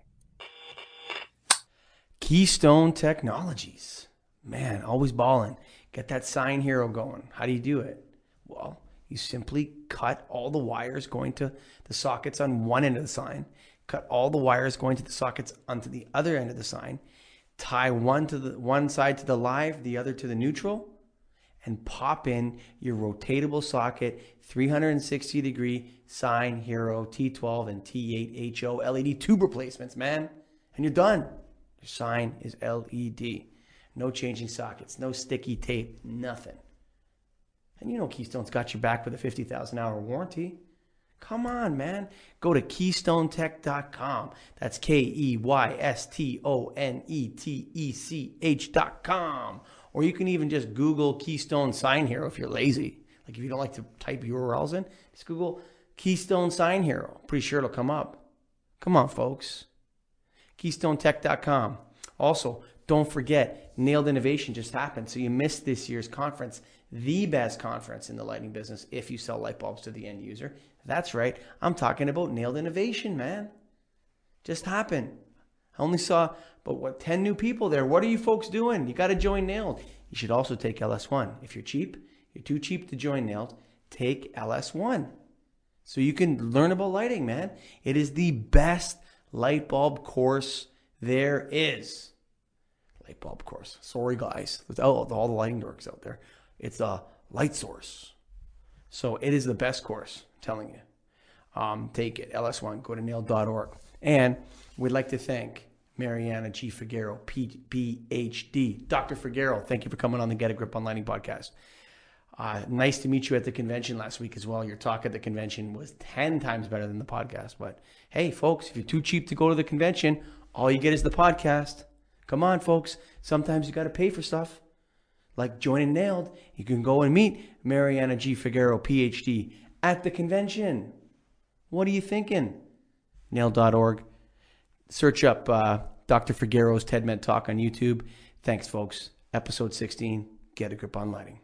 Speaker 1: Keystone Technologies. Man, always balling. Get that Sign Hero going. How do you do it? Well, you simply cut all the wires going to the sockets on one end of the sign, cut all the wires going to the sockets onto the other end of the sign, tie one to the one side to the live, the other to the neutral, and pop in your rotatable socket three hundred sixty degree Sign Hero T twelve and T eight H O L E D tube replacements, man. And you're done. Your sign is L E D. No changing sockets, no sticky tape, nothing. And you know Keystone's got your back with a fifty thousand hour warranty. Come on, man. Go to keystone tech dot com. That's K E Y S T O N E T E C H dot com. Or you can even just Google Keystone Sign Hero if you're lazy. Like if you don't like to type U R Ls in, just Google Keystone Sign Hero. Pretty sure it'll come up. Come on, folks. keystone tech dot com. Also, don't forget, Nailed Innovation just happened. So you missed this year's conference, the best conference in the lighting business if you sell light bulbs to the end user. That's right. I'm talking about Nailed Innovation, man. Just happened. I only saw, but what, ten new people there. What are you folks doing? You got to join Nailed. You should also take L S one. If you're cheap, you're too cheap to join Nailed, take L S one. So you can learn about lighting, man. It is the best light bulb course there is. Light bulb course. Sorry, guys. With all, all the lighting dorks out there. It's a light source. So it is the best course, I'm telling you. Um, take it. L S one. Go to nailed dot org. And we'd like to thank Mariana G. Figueroa, P H D. Doctor Figueroa, thank you for coming on the Get a Grip on Lighting podcast. Uh, nice to meet you at the convention last week as well. Your talk at the convention was ten times better than the podcast. But hey, folks, if you're too cheap to go to the convention, all you get is the podcast. Come on, folks. Sometimes you got to pay for stuff. Like joining Nailed, you can go and meet Mariana G. Figueroa, P H D, at the convention. What are you thinking? nailed dot org. Search up uh, Doctor Figueroa's TED Med Talk on YouTube. Thanks, folks. Episode sixteen, Get a Grip on Lighting.